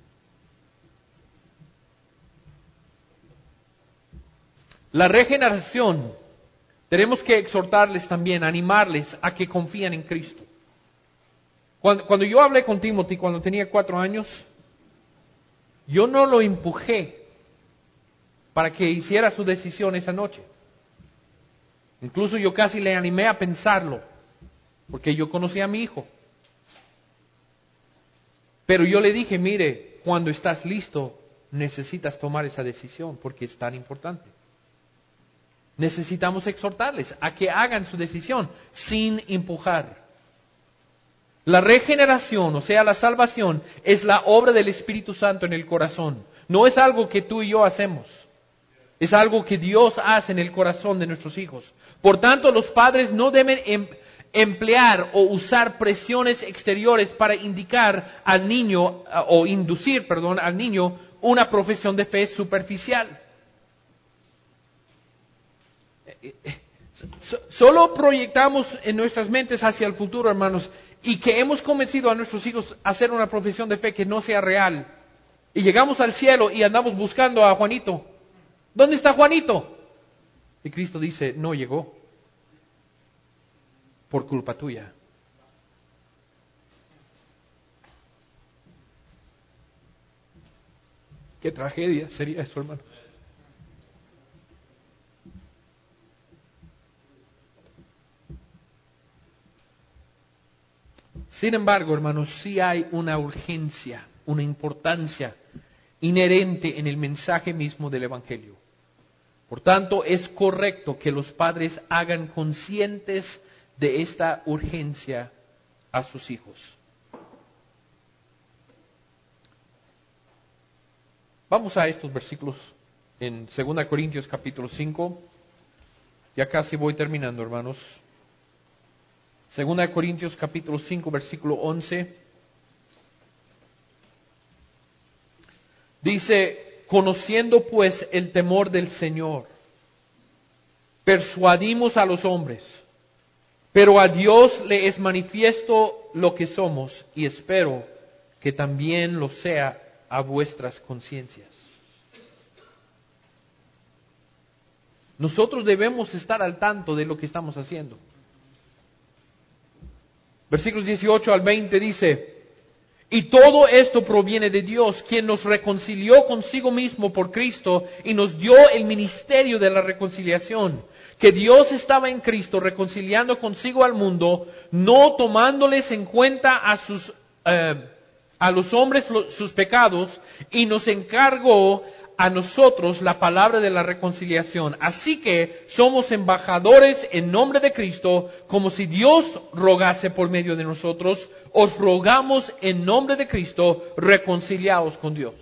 La regeneración, tenemos que exhortarles también, animarles a que confíen en Cristo. Cuando, cuando yo hablé con Timothy cuando tenía cuatro años, yo no lo empujé para que hiciera su decisión esa noche. Incluso yo casi le animé a pensarlo, porque yo conocía a mi hijo. Pero yo le dije, mire, cuando estás listo, necesitas tomar esa decisión porque es tan importante. Necesitamos exhortarles a que hagan su decisión sin empujar. La regeneración, o sea, la salvación, es la obra del Espíritu Santo en el corazón. No es algo que tú y yo hacemos. Es algo que Dios hace en el corazón de nuestros hijos. Por tanto, los padres no deben em- emplear o usar presiones exteriores para indicar al niño, o inducir, perdón, al niño una profesión de fe superficial. Solo proyectamos en nuestras mentes hacia el futuro, hermanos, y que hemos convencido a nuestros hijos a hacer una profesión de fe que no sea real. Y llegamos al cielo y andamos buscando a Juanito. ¿Dónde está Juanito? Y Cristo dice, no llegó. Por culpa tuya. Qué tragedia sería eso, hermanos. Sin embargo, hermanos, sí hay una urgencia, una importancia inherente en el mensaje mismo del Evangelio. Por tanto, es correcto que los padres hagan conscientes de esta urgencia a sus hijos. Vamos a estos versículos en segunda Corintios capítulo cinco. Ya casi voy terminando, hermanos. segunda Corintios capítulo cinco, versículo once. Dice, conociendo pues el temor del Señor, persuadimos a los hombres, pero a Dios le es manifiesto lo que somos, y espero que también lo sea a vuestras conciencias. Nosotros debemos estar al tanto de lo que estamos haciendo. Versículos dieciocho al veinte dice, y todo esto proviene de Dios, quien nos reconcilió consigo mismo por Cristo y nos dio el ministerio de la reconciliación. Que Dios estaba en Cristo reconciliando consigo al mundo, no tomándoles en cuenta a sus eh, a los hombres los, sus pecados, y nos encargó a nosotros la palabra de la reconciliación. Así que somos embajadores en nombre de Cristo, como si Dios rogase por medio de nosotros. Os rogamos en nombre de Cristo, reconciliaos con Dios.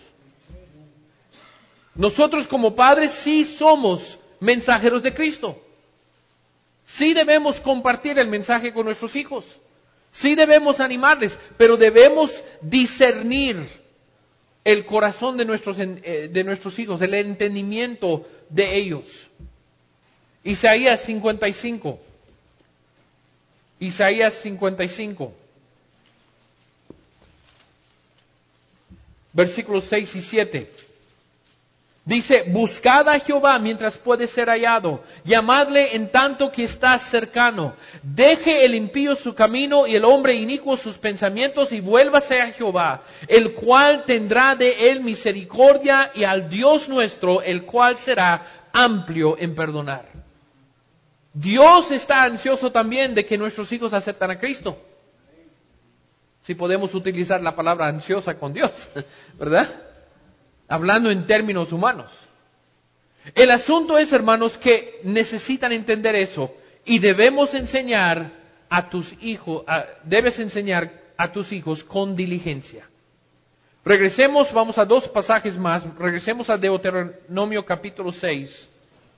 Nosotros como padres sí somos mensajeros de Cristo. Sí debemos compartir el mensaje con nuestros hijos. Sí debemos animarles, pero debemos discernir el corazón de nuestros, de nuestros hijos, el entendimiento de ellos. Isaías cincuenta y cinco. Isaías cincuenta y cinco. Versículos seis y siete. Dice, buscad a Jehová mientras puede ser hallado, llamadle en tanto que está cercano. Deje el impío su camino y el hombre inicuo sus pensamientos, y vuélvase a Jehová, el cual tendrá de él misericordia, y al Dios nuestro, el cual será amplio en perdonar. Dios está ansioso también de que nuestros hijos acepten a Cristo. Si podemos utilizar la palabra ansiosa con Dios, ¿verdad? Hablando en términos humanos. El asunto es, hermanos, que necesitan entender eso y debemos enseñar a tus hijos, a, debes enseñar a tus hijos con diligencia. Regresemos, vamos a dos pasajes más, regresemos a Deuteronomio capítulo seis,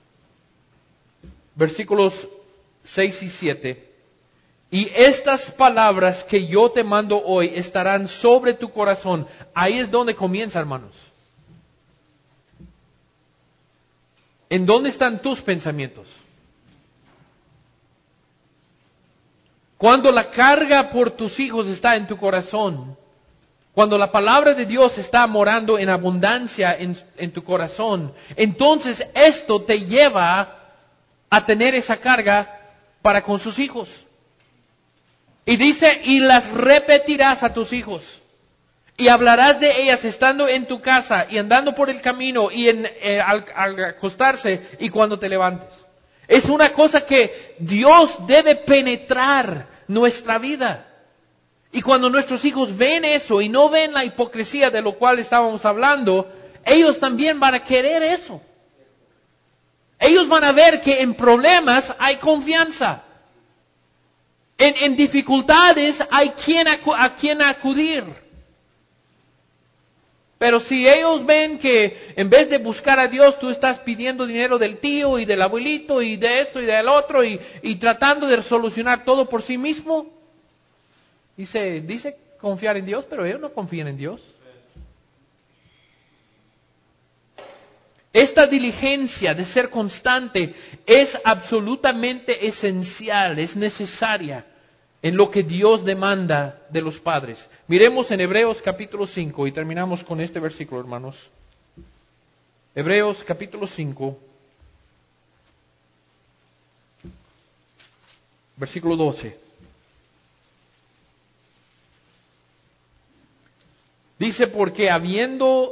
versículos seis y siete. Y estas palabras que yo te mando hoy estarán sobre tu corazón. Ahí es donde comienza, hermanos. ¿En dónde están tus pensamientos? Cuando la carga por tus hijos está en tu corazón, cuando la palabra de Dios está morando en abundancia en, en tu corazón, entonces esto te lleva a tener esa carga para con sus hijos. Y dice, y las repetirás a tus hijos. Y hablarás de ellas estando en tu casa y andando por el camino y en, eh, al, al acostarse y cuando te levantes. Es una cosa que Dios debe penetrar nuestra vida. Y cuando nuestros hijos ven eso y no ven la hipocresía de lo cual estábamos hablando, ellos también van a querer eso. Ellos van a ver que en problemas hay confianza. En, en dificultades hay quien acu- a quien acudir. Pero si ellos ven que en vez de buscar a Dios, tú estás pidiendo dinero del tío y del abuelito y de esto y del otro y, y tratando de solucionar todo por sí mismo, dice, dice confiar en Dios, pero ellos no confían en Dios. Esta diligencia de ser constante es absolutamente esencial, es necesaria en lo que Dios demanda de los padres. Miremos en Hebreos capítulo cinco y terminamos con este versículo, hermanos. Hebreos capítulo cinco, versículo doce. Dice, porque habiendo,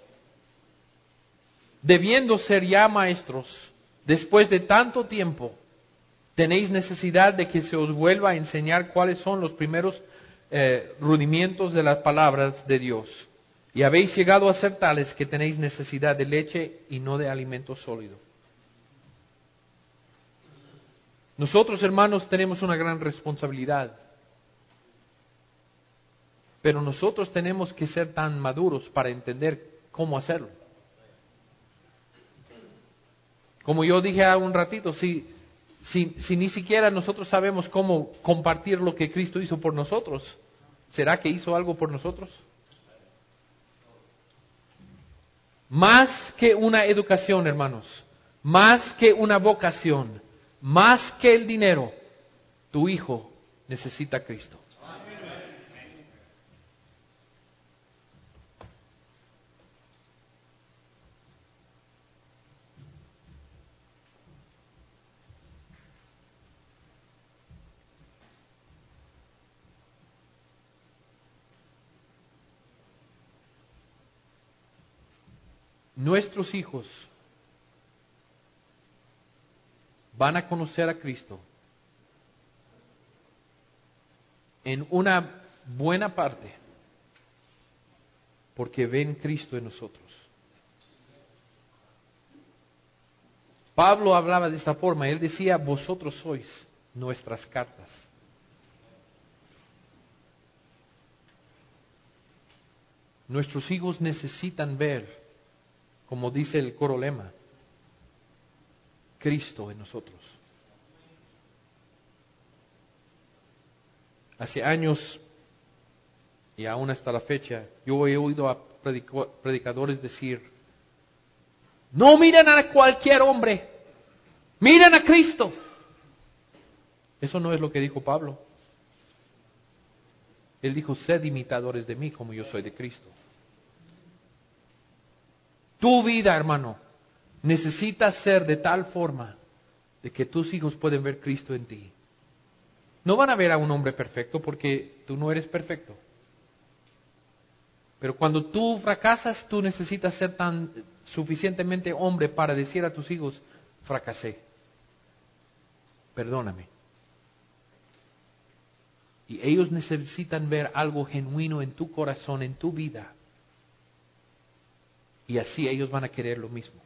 debiendo ser ya maestros, después de tanto tiempo, tenéis necesidad de que se os vuelva a enseñar cuáles son los primeros eh, rudimientos de las palabras de Dios. Y habéis llegado a ser tales que tenéis necesidad de leche y no de alimento sólido. Nosotros, hermanos, tenemos una gran responsabilidad. Pero nosotros tenemos que ser tan maduros para entender cómo hacerlo. Como yo dije hace un ratito, si, si, si ni siquiera nosotros sabemos cómo compartir lo que Cristo hizo por nosotros, ¿será que hizo algo por nosotros? Más que una educación, hermanos, más que una vocación, más que el dinero, tu hijo necesita a Cristo. Nuestros hijos van a conocer a Cristo en una buena parte porque ven Cristo en nosotros. Pablo hablaba de esta forma, él decía, vosotros sois nuestras cartas. Nuestros hijos necesitan ver, como dice el coro lema, Cristo en nosotros. Hace años, y aún hasta la fecha, yo he oído a predicadores decir, no miren a cualquier hombre, miren a Cristo. Eso no es lo que dijo Pablo. Él dijo, sed imitadores de mí como yo soy de Cristo. Tu vida, hermano, necesita ser de tal forma de que tus hijos pueden ver Cristo en ti. No van a ver a un hombre perfecto porque tú no eres perfecto. Pero cuando tú fracasas, tú necesitas ser tan suficientemente hombre para decir a tus hijos, fracasé. Perdóname. Y ellos necesitan ver algo genuino en tu corazón, en tu vida. Y así ellos van a querer lo mismo.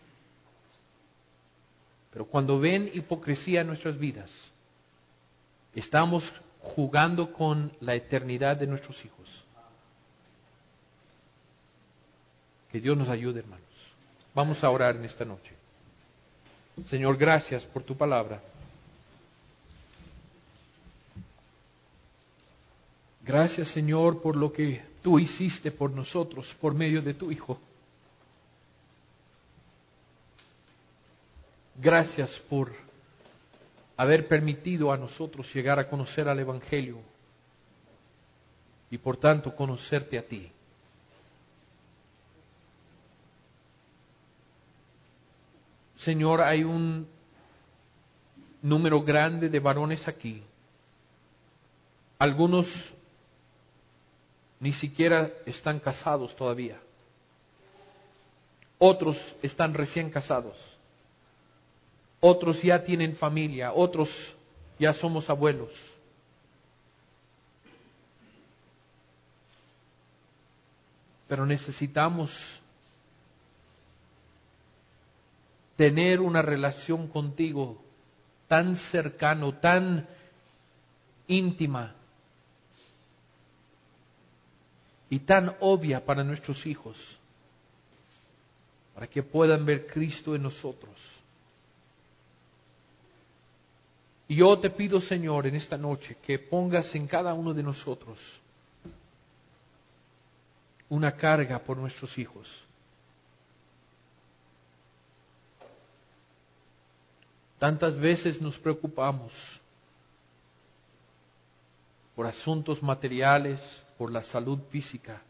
Pero cuando ven hipocresía en nuestras vidas, estamos jugando con la eternidad de nuestros hijos. Que Dios nos ayude, hermanos. Vamos a orar en esta noche. Señor, gracias por tu palabra. Gracias, Señor, por lo que tú hiciste por nosotros, por medio de tu Hijo. Gracias por haber permitido a nosotros llegar a conocer al Evangelio y por tanto conocerte a ti. Señor, hay un número grande de varones aquí. Algunos ni siquiera están casados todavía. Otros están recién casados. Otros ya tienen familia. Otros ya somos abuelos. Pero necesitamos tener una relación contigo tan cercano, tan íntima y tan obvia para nuestros hijos, para que puedan ver Cristo en nosotros. Y yo te pido, Señor, en esta noche, que pongas en cada uno de nosotros una carga por nuestros hijos. Tantas veces nos preocupamos por asuntos materiales, por la salud física,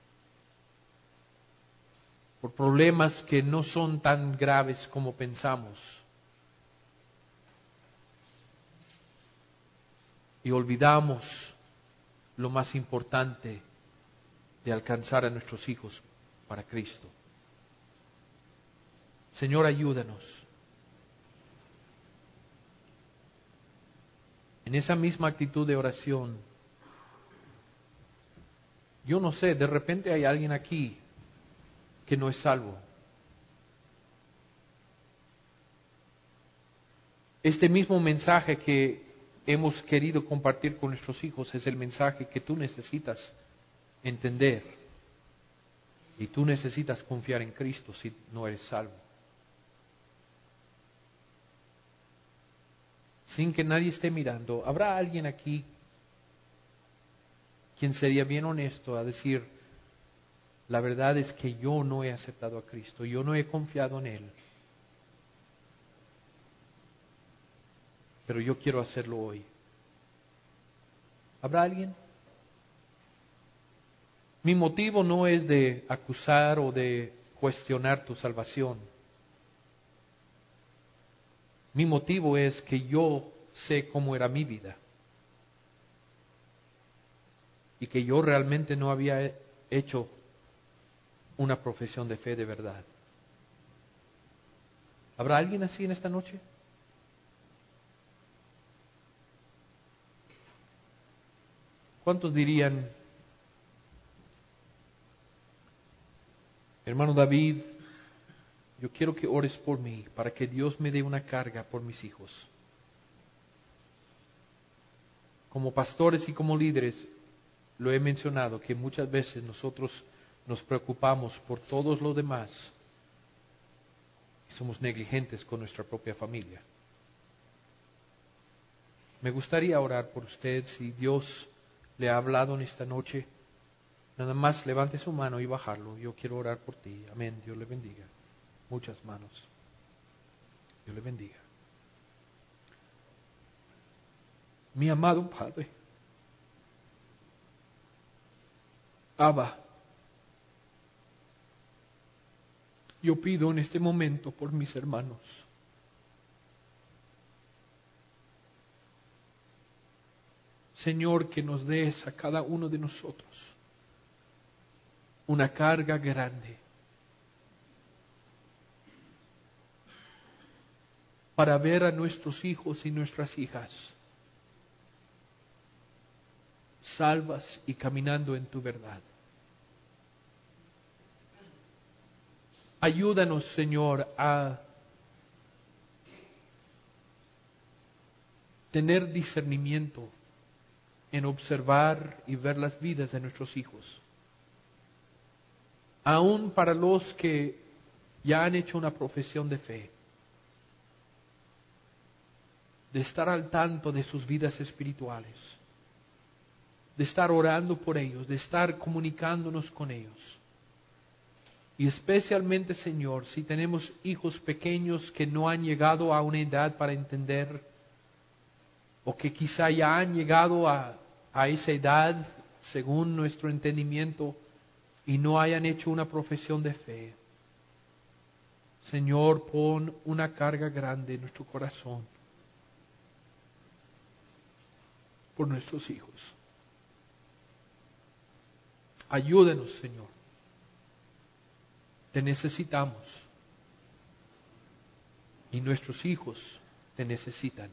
por problemas que no son tan graves como pensamos. Y olvidamos lo más importante de alcanzar a nuestros hijos para Cristo. Señor, ayúdanos. En esa misma actitud de oración, yo no sé, de repente hay alguien aquí que no es salvo. Este mismo mensaje que hemos querido compartir con nuestros hijos es el mensaje que tú necesitas entender. Y tú necesitas confiar en Cristo si no eres salvo. Sin que nadie esté mirando, ¿habrá alguien aquí quien sería bien honesto a decir, la verdad es que yo no he aceptado a Cristo, yo no he confiado en Él, pero yo quiero hacerlo hoy? ¿Habrá alguien? Mi motivo no es de acusar o de cuestionar tu salvación. Mi motivo es que yo sé cómo era mi vida y que yo realmente no había hecho una profesión de fe de verdad. ¿Habrá alguien así en esta noche? ¿Cuántos dirían, hermano David, yo quiero que ores por mí para que Dios me dé una carga por mis hijos? Como pastores y como líderes, lo he mencionado que muchas veces nosotros nos preocupamos por todos los demás y somos negligentes con nuestra propia familia. Me gustaría orar por usted. Si Dios le ha hablado en esta noche, nada más levante su mano y bajarlo. Yo quiero orar por ti. Amén. Dios le bendiga. Muchas manos. Dios le bendiga. Mi amado Padre, Abba, yo pido en este momento por mis hermanos. Señor, que nos des a cada uno de nosotros una carga grande para ver a nuestros hijos y nuestras hijas salvas y caminando en tu verdad. Ayúdanos, Señor, a tener discernimiento en observar y ver las vidas de nuestros hijos. Aún para los que ya han hecho una profesión de fe, de estar al tanto de sus vidas espirituales, de estar orando por ellos, de estar comunicándonos con ellos. Y especialmente, Señor, si tenemos hijos pequeños que no han llegado a una edad para entender, o que quizá ya han llegado a, a esa edad según nuestro entendimiento y no hayan hecho una profesión de fe. Señor, pon una carga grande en nuestro corazón por nuestros hijos. Ayúdenos, Señor. Te necesitamos. Y nuestros hijos te necesitan.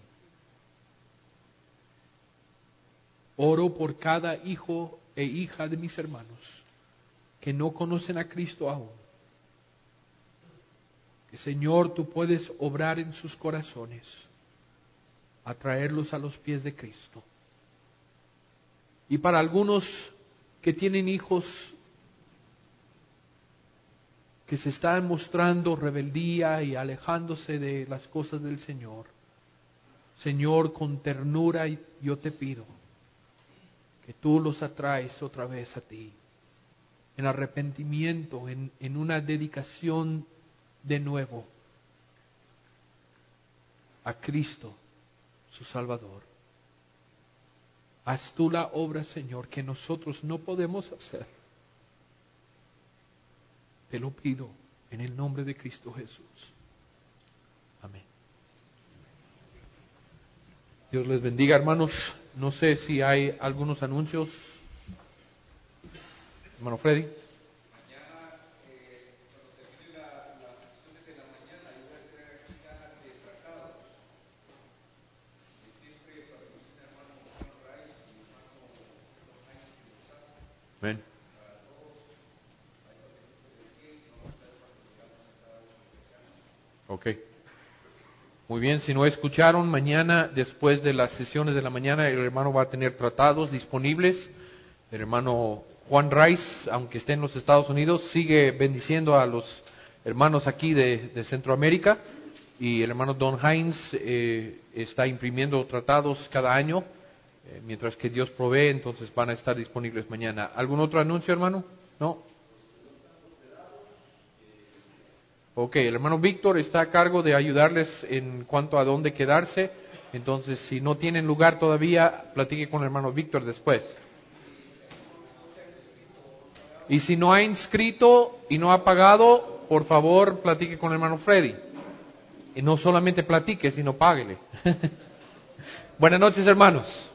Oro por cada hijo e hija de mis hermanos que no conocen a Cristo aún. que Señor tú puedes obrar en sus corazones, atraerlos a los pies de Cristo. Y para algunos que tienen hijos que se están mostrando rebeldía y alejándose de las cosas del Señor, Señor, con ternura yo te pido que tú los atraes otra vez a ti, en arrepentimiento, en, en una dedicación de nuevo a Cristo, su Salvador. Haz tú la obra, Señor, que nosotros no podemos hacer. Te lo pido en el nombre de Cristo Jesús. Amén. Dios les bendiga, hermanos. No sé si hay algunos anuncios. Hermano Freddy. Mañana, eh, cuando termine la, las sesiones de la mañana, yo voy a traer aquí cajas de tratados. Y siempre patrocina hermano Juan Rice y hermano Don Jaime que los hace. Amén. Para todos, hay paquetitos de cien y vamos a estar patrocinando a cada uno de los. Ok. Muy bien, si no escucharon, mañana, después de las sesiones de la mañana, el hermano va a tener tratados disponibles. El hermano Juan Rice, aunque esté en los Estados Unidos, sigue bendiciendo a los hermanos aquí de, de Centroamérica. Y el hermano Don Hines eh, está imprimiendo tratados cada año, eh, mientras que Dios provee, entonces van a estar disponibles mañana. ¿Algún otro anuncio, hermano? ¿No? Ok, el hermano Víctor está a cargo de ayudarles en cuanto a dónde quedarse. Entonces, si no tienen lugar todavía, platique con el hermano Víctor después. Y si no ha inscrito y no ha pagado, por favor, platique con el hermano Freddy. Y no solamente platique, sino páguele. Buenas noches, hermanos.